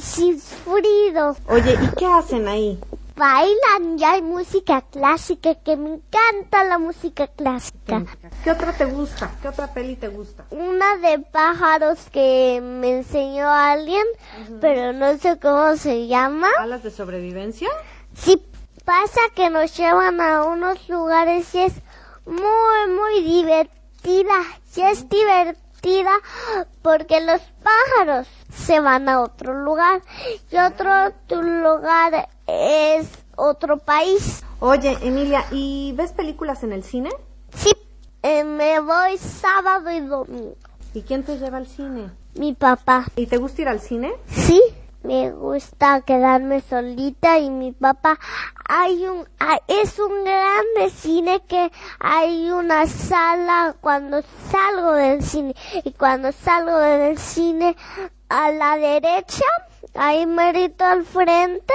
Sigfrido. Oye, ¿y qué hacen ahí? Bailan y hay música clásica, que me encanta la música clásica. ¿Qué otra te gusta? ¿Qué otra peli te gusta? Una de pájaros que me enseñó alguien, uh-huh. pero no sé cómo se llama. ¿Alas de sobrevivencia? Sí, pasa que nos llevan a unos lugares y es muy, muy divertida. Y es divertida porque los pájaros se van a otro lugar y otro tu lugar es otro país. Oye, Emilia, ¿y ves películas en el cine? Sí, eh, me voy sábado y domingo. ¿Y quién te lleva al cine? Mi papá. ¿Y te gusta ir al cine? Sí, me gusta quedarme solita y mi papá. Hay un, hay, es un grande cine que hay una sala cuando salgo del cine y cuando salgo del cine a la derecha, ahí merito al frente.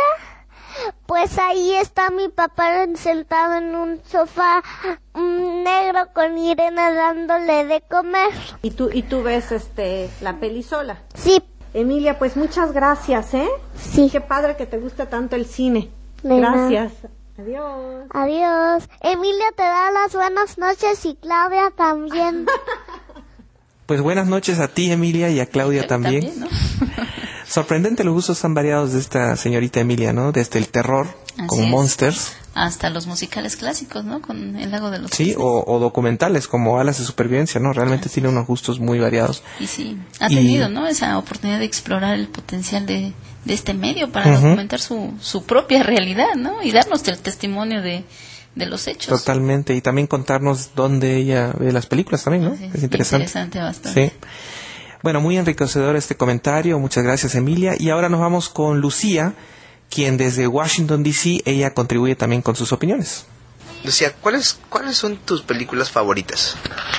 Pues ahí está mi papá sentado en un sofá um, negro con Irene dándole de comer. ¿Y tú y tú ves este la peli sola? Sí. Emilia, pues muchas gracias, ¿eh? Sí. Qué padre que te guste tanto el cine. De gracias. Nada. Adiós. Adiós. Emilia te da las buenas noches y Claudia también. Pues buenas noches a ti, Emilia, y a Claudia también. también, ¿no? Sorprendente los gustos tan variados de esta señorita Emilia, ¿no? Desde el terror, Así como es. Monsters. Hasta los musicales clásicos, ¿no? Con El lago de los Sí, cisnes. o, o documentales como Alas de supervivencia, ¿no? Realmente tiene unos gustos muy variados. Y sí, ha Y- tenido, ¿no? Esa oportunidad de explorar el potencial de, de este medio para Ujú. documentar su, su propia realidad, ¿no? Y darnos el testimonio de, de los hechos. Totalmente. Y también contarnos dónde ella ve las películas también, ¿no? Sí, Es interesante. Interesante bastante. Sí. Bueno, muy enriquecedor este comentario. Muchas gracias, Emilia. Y ahora nos vamos con Lucía, quien desde Washington, D C, ella contribuye también con sus opiniones. Lucía, ¿cuáles, ¿cuáles son tus películas favoritas?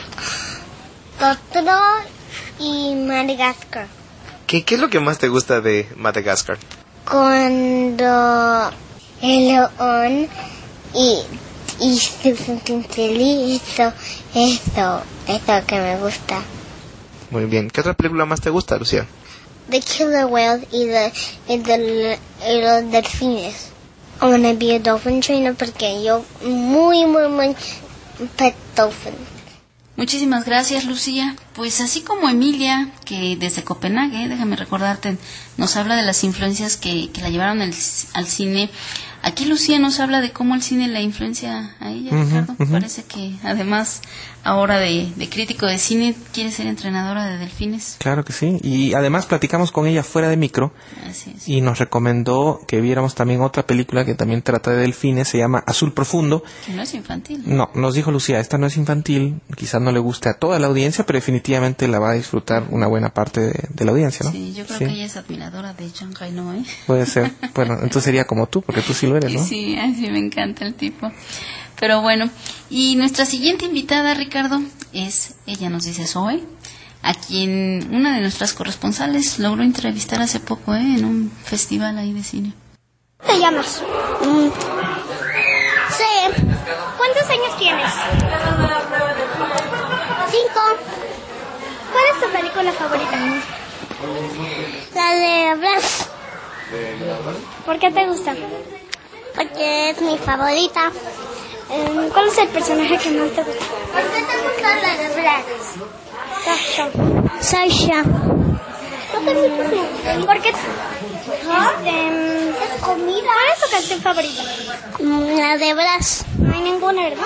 Totoro y Madagascar. ¿Qué, ¿Qué es lo que más te gusta de Madagascar? Cuando el león y, y su pincelito, eso, eso que me gusta. Muy bien. ¿Qué otra película más te gusta, Lucía? The Killer Whale y, the, y, the, y los delfines. I wanna be a dolphin trainer porque yo muy, muy, muy pet dolphin. Muchísimas gracias, Lucía. Pues así como Emilia, que desde Copenhague, déjame recordarte, nos habla de las influencias que, que la llevaron el, al cine. Aquí Lucía nos habla de cómo el cine la influencia a ella, uh-huh, Ricardo. Uh-huh. Parece que además ahora de, de crítico de cine quiere ser entrenadora de delfines. Claro que sí. Y además platicamos con ella fuera de micro. Así es. Y nos recomendó que viéramos también otra película que también trata de delfines, se llama Azul Profundo. Que no es infantil. No, nos dijo Lucía, esta no es infantil, quizás no le guste a toda la audiencia, pero definitivamente la va a disfrutar una buena parte de, de la audiencia, ¿no? Sí, yo creo sí. que ella es admiradora de Jean Reno, ¿eh? Puede ser. Bueno, entonces sería como tú, porque tú sí lo eres, ¿no? Sí, sí, me encanta el tipo. Pero bueno, y nuestra siguiente invitada, Ricardo, es, ella nos dice Zoe, a quien una de nuestras corresponsales logró entrevistar hace poco, ¿eh? En un festival ahí de cine. ¿Te llamas? Mm. Sí. ¿Cuántos años tienes? Cinco. ¿Cuál es tu película favorita? La de Blas. ¿Por qué te gusta? Porque es mi favorita. Um, ¿Cuál es el personaje que más te gusta? ¿Por qué te gusta la de Blas? Sasha. Sasha. ¿Por qué? Este, comida. ¿Cuál es tu canción favorita? La de Blas. No hay ninguna, ¿verdad?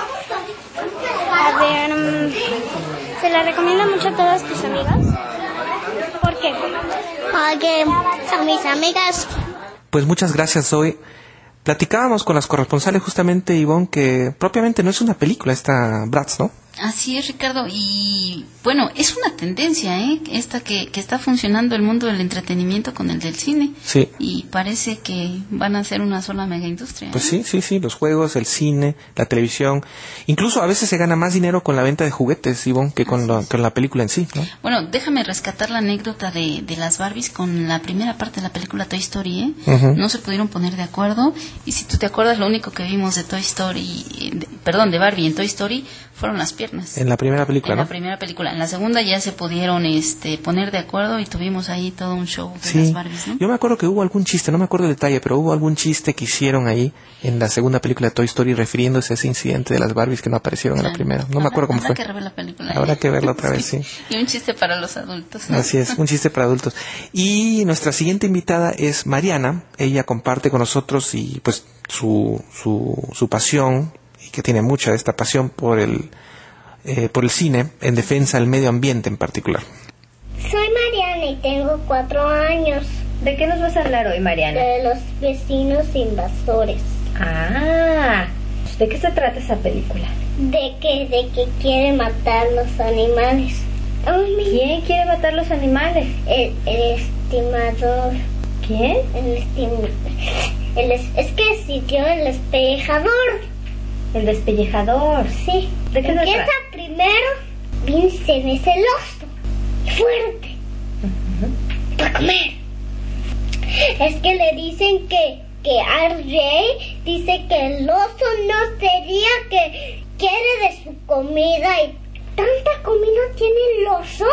A ver, um, ¿se la recomienda mucho a todas tus amigas? ¿Por qué? Porque son mis amigas. Pues muchas gracias, Zoe. Platicábamos con las corresponsales justamente, Ivonne, que propiamente no es una película esta Bratz, ¿no? Así es, Ricardo, y bueno, es una tendencia, ¿eh? Esta que, que está funcionando el mundo del entretenimiento con el del cine. Sí. Y parece que van a ser una sola mega industria, ¿eh? Pues sí, sí, sí, los juegos, el cine, la televisión. Incluso a veces se gana más dinero con la venta de juguetes, Ivonne, que con, la, con la película en sí, ¿no? Bueno, déjame rescatar la anécdota de, de las Barbies con la primera parte de la película Toy Story, ¿eh? Uh-huh. No se pudieron poner de acuerdo, y si tú te acuerdas, lo único que vimos de Toy Story, de, perdón, de Barbie en Toy Story, fueron las piernas. En la primera película, En ¿no? la primera película. En la segunda ya se pudieron este, poner de acuerdo y tuvimos ahí todo un show de sí. las Barbies, ¿no? Yo me acuerdo que hubo algún chiste, no me acuerdo el detalle, pero hubo algún chiste que hicieron ahí en la segunda película de Toy Story refiriéndose a ese incidente de las Barbies que no aparecieron claro. en la primera. No habrá, me acuerdo cómo habrá fue. Que rever la película, ¿eh? Habrá que verla otra vez, sí. sí. Y un chiste para los adultos, ¿no? Así es, un chiste para adultos. Y nuestra siguiente invitada es Mariana. Ella comparte con nosotros y pues su, su, su pasión, y que tiene mucha de esta pasión por el Eh, por el cine, en defensa del medio ambiente en particular. Soy Mariana y tengo cuatro años. ¿De qué nos vas a hablar hoy, Mariana? De los vecinos invasores. Ah, ¿de qué se trata esa película? De que, de que quiere matar los animales. Ay, ¿quién quiere matar los animales? El, el estimador. ¿Quién? El estimador. El es, es que existió el despellejador. El despellejador. Sí. ¿De qué Empieza primero, Vincent es el oso. Fuerte. Uh-huh. Para comer. Es que le dicen que, que R J dice que el oso no sería que quiere de su comida. ¿Y tanta comida tiene el oso?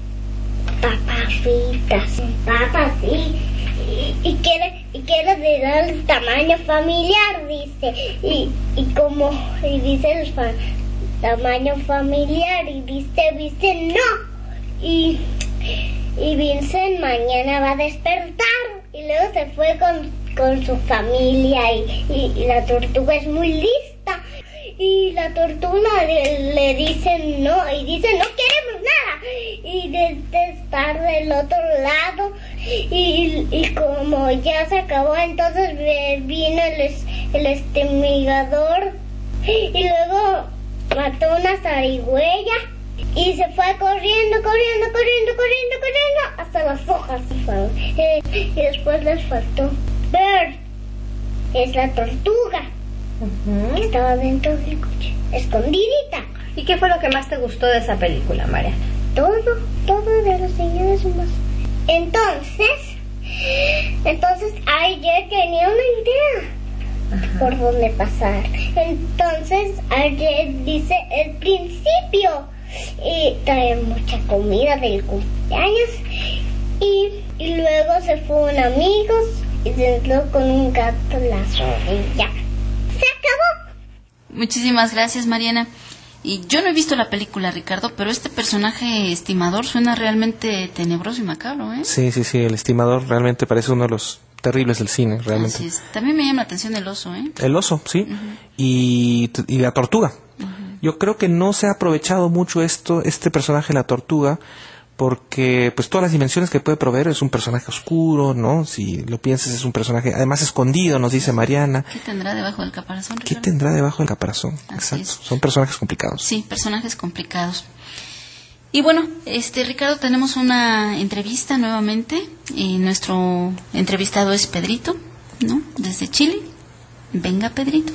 Papas fritas. Papas, sí. Y, y quiere y quiere de dar el tamaño familiar, dice, y y como y dice el fa, tamaño familiar y dice Vincent no y y Vincent mañana va a despertar y luego se fue con, con su familia y, y, y la tortuga es muy lista y la tortuga le, le dice no y dice no queremos nada y desde estar del otro lado y, y como ya se acabó entonces vino el, el exterminador y luego mató una zarigüeya y se fue corriendo, corriendo, corriendo, corriendo, corriendo hasta las hojas y después les faltó Bird, es la tortuga. Uh-huh. Que estaba dentro del coche, escondidita. ¿Y qué fue lo que más te gustó de esa película, Mariana? Todo, todo de los señores humanos. Entonces, entonces ayer tenía una idea. Ajá. Por dónde pasar. Entonces ayer dice el principio y trae mucha comida del cumpleaños y, y luego se fueron amigos y se entró con un gato en la rodilla. ¡Se acabó! Muchísimas gracias, Mariana. Y yo no he visto la película, Ricardo, pero este personaje estimador suena realmente tenebroso y macabro, ¿eh? Sí, sí, sí, el estimador realmente parece uno de los terribles del cine, realmente. Así es. También me llama la atención el oso, ¿eh? El oso, sí, Uh-huh. y, y la tortuga. Uh-huh. Yo creo que no se ha aprovechado mucho esto, este personaje, la tortuga, porque pues todas las dimensiones que puede proveer. Es un personaje oscuro, ¿no? Si lo piensas, es un personaje además escondido, nos dice Mariana. ¿Qué tendrá debajo del caparazón, Ricardo? ¿Qué tendrá debajo del caparazón? Así Exacto. es. Son personajes complicados. Sí, personajes complicados. Y bueno, este Ricardo, tenemos una entrevista nuevamente. Y nuestro entrevistado es Pedrito, ¿no? Desde Chile. Venga, Pedrito.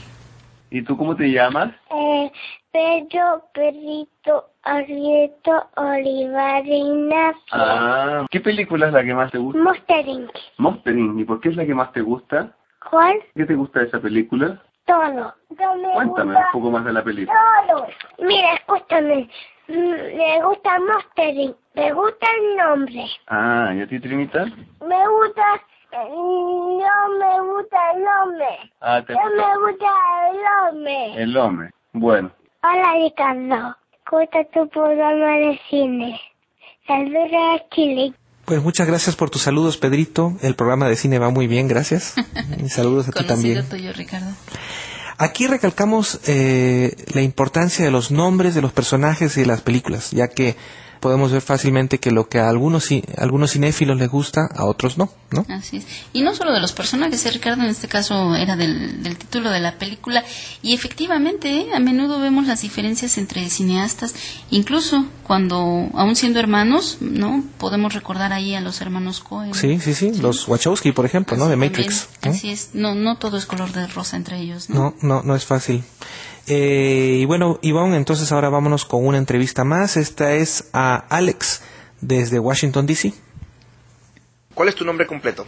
¿Y tú cómo te llamas? Eh, Pedro, Perrito, Arrieto, Olivares, Ignacio. Ah, ¿qué película es la que más te gusta? Monster inc. Monster inc. ¿Y por qué es la que más te gusta? ¿Cuál? ¿Qué te gusta de esa película? Todo. No me Cuéntame gusta un poco más de la película. todo. Mira, escúchame. Mm, Me gusta Monster inc. Me gusta el nombre. Ah, ¿y a ti, Trinita? Me gusta... eh, No me gusta el nombre. Ah, te No me gusta el nombre. El hombre. Bueno. Hola, Ricardo. Escucha tu programa de cine. Saludos a Chile. Pues muchas gracias por tus saludos, Pedrito. El programa de cine va muy bien, gracias. Y saludos a ti también. Conocido tuyo, Ricardo. Aquí recalcamos eh, la importancia de los nombres de los personajes y de las películas, ya que podemos ver fácilmente que lo que a algunos ci- algunos cinéfilos les gusta, a otros no, ¿no? Así es. Y no solo de los personajes, ¿eh, Ricardo? En este caso era del, del título de la película. Y efectivamente, ¿eh? A menudo vemos las diferencias entre cineastas, incluso cuando, aún siendo hermanos, ¿no? Podemos recordar ahí a los hermanos Coen. Sí, sí, sí, los Wachowski, por ejemplo, ¿no? De Matrix. También, así es. No, no todo es color de rosa entre ellos, ¿no? No, no, no es fácil. Eh, y bueno, Ivonne, entonces ahora vámonos con una entrevista más. Esta es a Alex desde Washington, D C. ¿Cuál es tu nombre completo?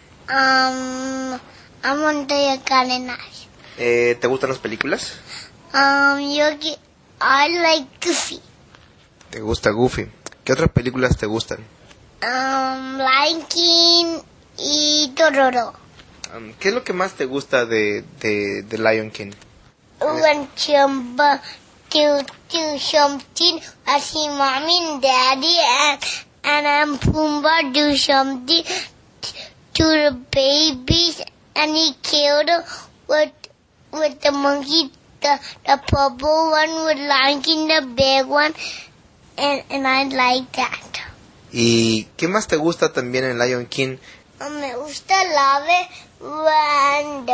Um, I'm Montoya Cadenas. Eh, ¿Te gustan las películas? Um, yo que- I like Goofy. ¿Te gusta Goofy? ¿Qué otras películas te gustan? Um, Lion King y Dororo. Um, ¿Qué es lo que más te gusta de, de, de Lion King? When Chumba do do something, I see mommy and daddy and and um, Pumbaa do something to the babies, and he killed with with the monkey, the the purple one with Lion King, the big one, and and I like that. ¿Y qué más te gusta también en Lion King? Me gusta la ave cuando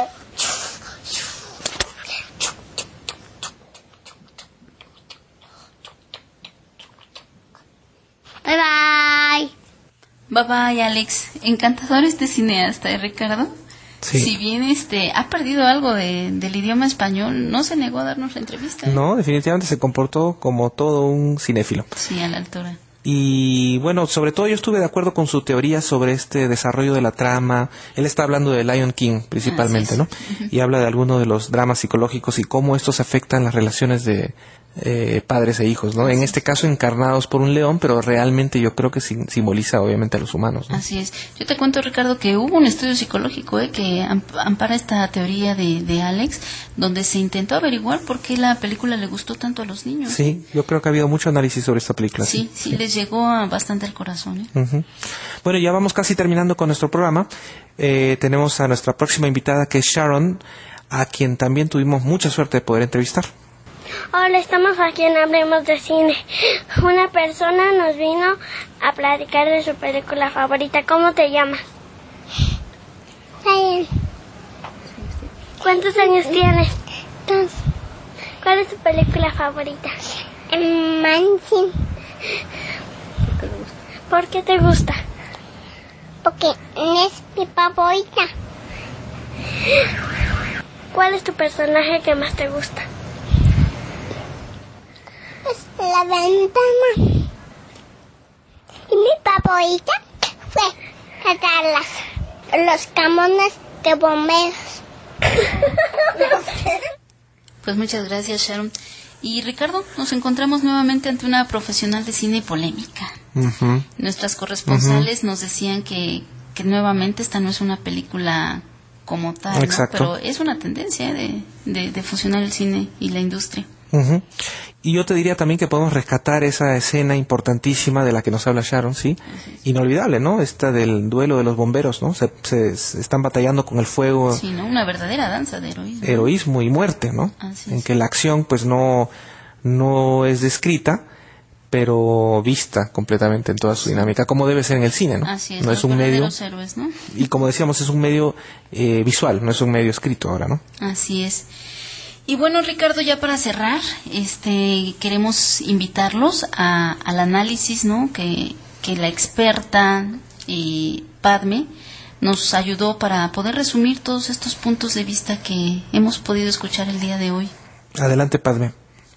Bye bye. Bye bye, Alex. Encantador este cineasta, ¿eh, Ricardo? Sí. Si bien este ha perdido algo de, del idioma español, no se negó a darnos la entrevista. ¿eh? No, definitivamente se comportó como todo un cinéfilo. Sí, a la altura. Y bueno, sobre todo yo estuve de acuerdo con su teoría sobre este desarrollo de la trama. Él está hablando de Lion King principalmente, ¿no? Uh-huh. Y habla de algunos de los dramas psicológicos y cómo estos afectan las relaciones de eh, padres e hijos, ¿no? Así en este es. caso encarnados por un león, pero realmente yo creo que sim- simboliza obviamente a los humanos, ¿no? Así es. Yo te cuento, Ricardo, que hubo un estudio psicológico ¿eh? que amp- ampara esta teoría de, de Alex, donde se intentó averiguar por qué la película le gustó tanto a los niños. Sí, yo creo que ha habido mucho análisis sobre esta película. Sí, sí, sí. Les llegó a bastante al corazón. ¿eh? Uh-huh. Bueno, ya vamos casi terminando con nuestro programa. Eh, tenemos a nuestra próxima invitada, que es Sharon, a quien también tuvimos mucha suerte de poder entrevistar. Hola, estamos aquí en Hablemos de Cine. Una persona nos vino a platicar de su película favorita. ¿Cómo te llamas? Ryan. ¿Cuántos años tienes? Dos. ¿Cuál es tu película favorita? Mansion. ¿Por qué te gusta? Porque es mi favorita. ¿Cuál es tu personaje que más te gusta? Es la ventana. Y mi favorita fue tratar las, los camiones de bomberos. Pues muchas gracias, Sharon. Y Ricardo, nos encontramos nuevamente ante una profesional de cine polémica. Uh-huh. Nuestras corresponsales uh-huh. nos decían que, que nuevamente esta no es una película como tal, ¿no? Pero es una tendencia ¿eh? de, de, de fusionar el cine y la industria. Uh-huh. Y yo te diría también que podemos rescatar esa escena importantísima de la que nos habla Sharon, ¿sí? Inolvidable, ¿no? Esta del duelo de los bomberos, ¿no? Se, se, se están batallando con el fuego. Sí, ¿no? Una verdadera danza de heroísmo. Heroísmo y muerte, ¿no? Así en es. que la acción, pues, no, no es descrita, pero vista completamente en toda su dinámica, como debe ser en el cine, ¿no? Así es, no los es un medio. Héroes, ¿no? Y como decíamos, es un medio eh, visual, no es un medio escrito ahora, ¿no? Así es. Y bueno, Ricardo, ya para cerrar, este, queremos invitarlos a, al análisis, ¿no? Que, que la experta eh, Padme nos ayudó para poder resumir todos estos puntos de vista que hemos podido escuchar el día de hoy. Adelante, Padme.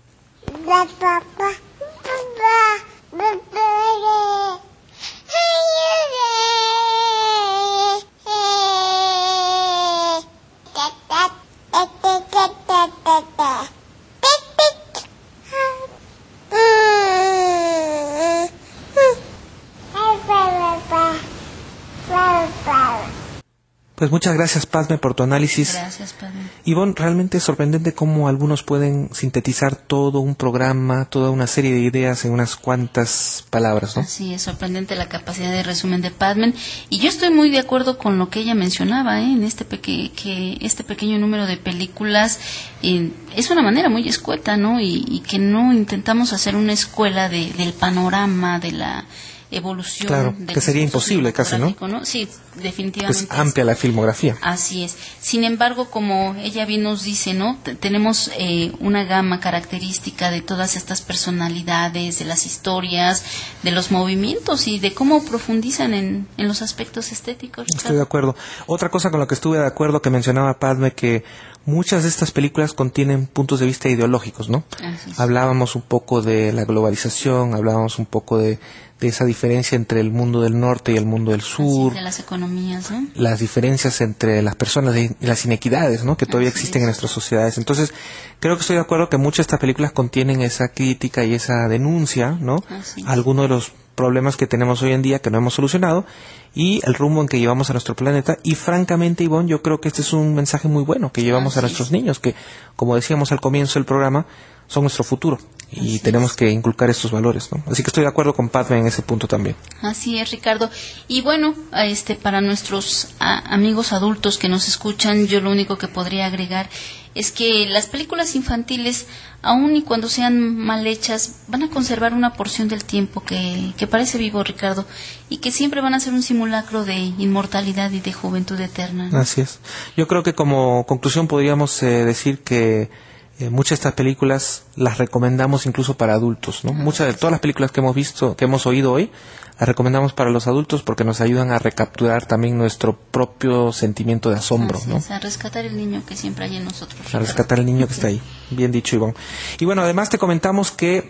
Pues muchas gracias, Padme, por tu análisis. Gracias, Padme. Ivonne, realmente es sorprendente cómo algunos pueden sintetizar todo un programa, toda una serie de ideas en unas cuantas palabras, ¿no? Sí, es sorprendente la capacidad de resumen de Padme. Y yo estoy muy de acuerdo con lo que ella mencionaba, ¿eh? En este peque que este pequeño número de películas eh, es una manera muy escueta, ¿no? Y, y que no intentamos hacer una escuela de, del panorama, de la evolución. Claro, del que sería imposible casi, ¿no? ¿no? Sí, definitivamente. Pues amplia la filmografía. Así es. Sin embargo, como ella bien nos dice, ¿no? T- tenemos eh, una gama característica de todas estas personalidades, de las historias, de los movimientos y de cómo profundizan en, en los aspectos estéticos. Ricardo. Estoy de acuerdo. Otra cosa con la que estuve de acuerdo que mencionaba Padme, que muchas de estas películas contienen puntos de vista ideológicos, ¿no? Así es. Hablábamos un poco de la globalización, hablábamos un poco de, de esa diferencia entre el mundo del norte y el mundo del sur. Así, de las economías, ¿no? Las diferencias entre las personas y las inequidades, ¿no? Que todavía Así existen es. en nuestras sociedades. Entonces, creo que estoy de acuerdo que muchas de estas películas contienen esa crítica y esa denuncia, ¿no? Así es. A algunos de los problemas que tenemos hoy en día que no hemos solucionado y el rumbo en que llevamos a nuestro planeta. Y francamente, Ivonne, yo creo que este es un mensaje muy bueno que llevamos Así a nuestros niños, que, como decíamos al comienzo del programa, son nuestro futuro y Así tenemos es. que inculcar estos valores, ¿no? Así que estoy de acuerdo con Padme en ese punto también. Así es, Ricardo. Y bueno, a este para nuestros a, amigos adultos que nos escuchan, yo lo único que podría agregar es que las películas infantiles, aun y cuando sean mal hechas, van a conservar una porción del tiempo que, que parece vivo, Ricardo, y que siempre van a ser un simulacro de inmortalidad y de juventud eterna, ¿no? Así es. Yo creo que como conclusión podríamos eh, decir que eh, muchas de estas películas las recomendamos incluso para adultos, ¿no? Muchas de todas las películas que hemos visto, que hemos oído hoy, las recomendamos para los adultos porque nos ayudan a recapturar también nuestro propio sentimiento de asombro, Así ¿no? es, a rescatar el niño que siempre hay en nosotros, A Ricardo. rescatar el niño que está ahí. Bien dicho, Ivonne. Y bueno, además te comentamos que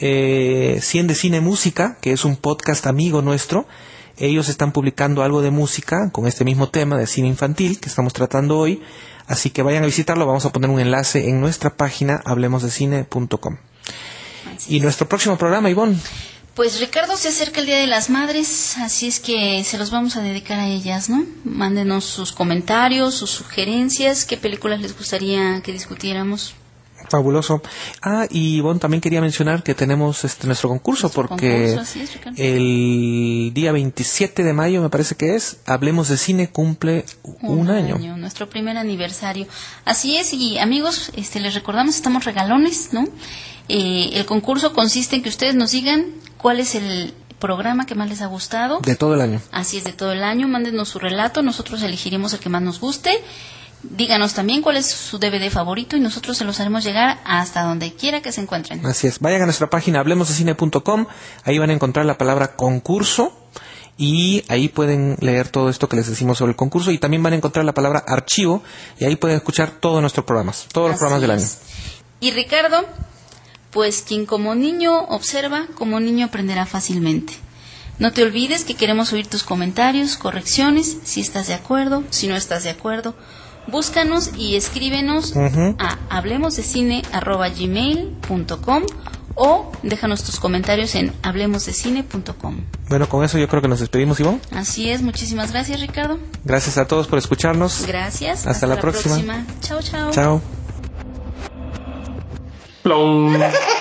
eh, cien de Cine Música, que es un podcast amigo nuestro, ellos están publicando algo de música con este mismo tema de cine infantil que estamos tratando hoy. Así que vayan a visitarlo. Vamos a poner un enlace en nuestra página hablemos de cine punto com. Y nuestro próximo programa, Ivonne. Pues Ricardo, se acerca el Día de las Madres, así es que se los vamos a dedicar a ellas, ¿no? Mándenos sus comentarios, sus sugerencias, qué películas les gustaría que discutiéramos. Fabuloso. Ah, y Ivonne, también quería mencionar que tenemos este nuestro concurso, porque concurso, así es, Ricardo. el día veintisiete de mayo, me parece que es, Hablemos de Cine cumple un, un año. año. Nuestro primer aniversario. Así es, y amigos, este les recordamos, estamos regalones, ¿no? Eh, el concurso consiste en que ustedes nos digan cuál es el programa que más les ha gustado. De todo el año. Así es, de todo el año. Mándenos su relato, nosotros elegiremos el que más nos guste. Díganos también cuál es su D V D favorito y nosotros se los haremos llegar hasta donde quiera que se encuentren. Así es. Vayan a nuestra página hablemos de cine punto com. Ahí van a encontrar la palabra concurso y ahí pueden leer todo esto que les decimos sobre el concurso y también van a encontrar la palabra archivo y ahí pueden escuchar todos nuestros programas, todos los Así programas del año. es. Y Ricardo, pues quien como niño observa, como niño aprenderá fácilmente. No te olvides que queremos oír tus comentarios, correcciones, si estás de acuerdo, si no estás de acuerdo. Búscanos y escríbenos Uh-huh. a hablemosdecine arroba gmail punto com o déjanos tus comentarios en hablemosdecine punto com. Bueno, con eso yo creo que nos despedimos, Ivonne. Así es, muchísimas gracias, Ricardo. Gracias a todos por escucharnos. Gracias. Hasta, la, próxima. Chao, chao. Chao. Plong.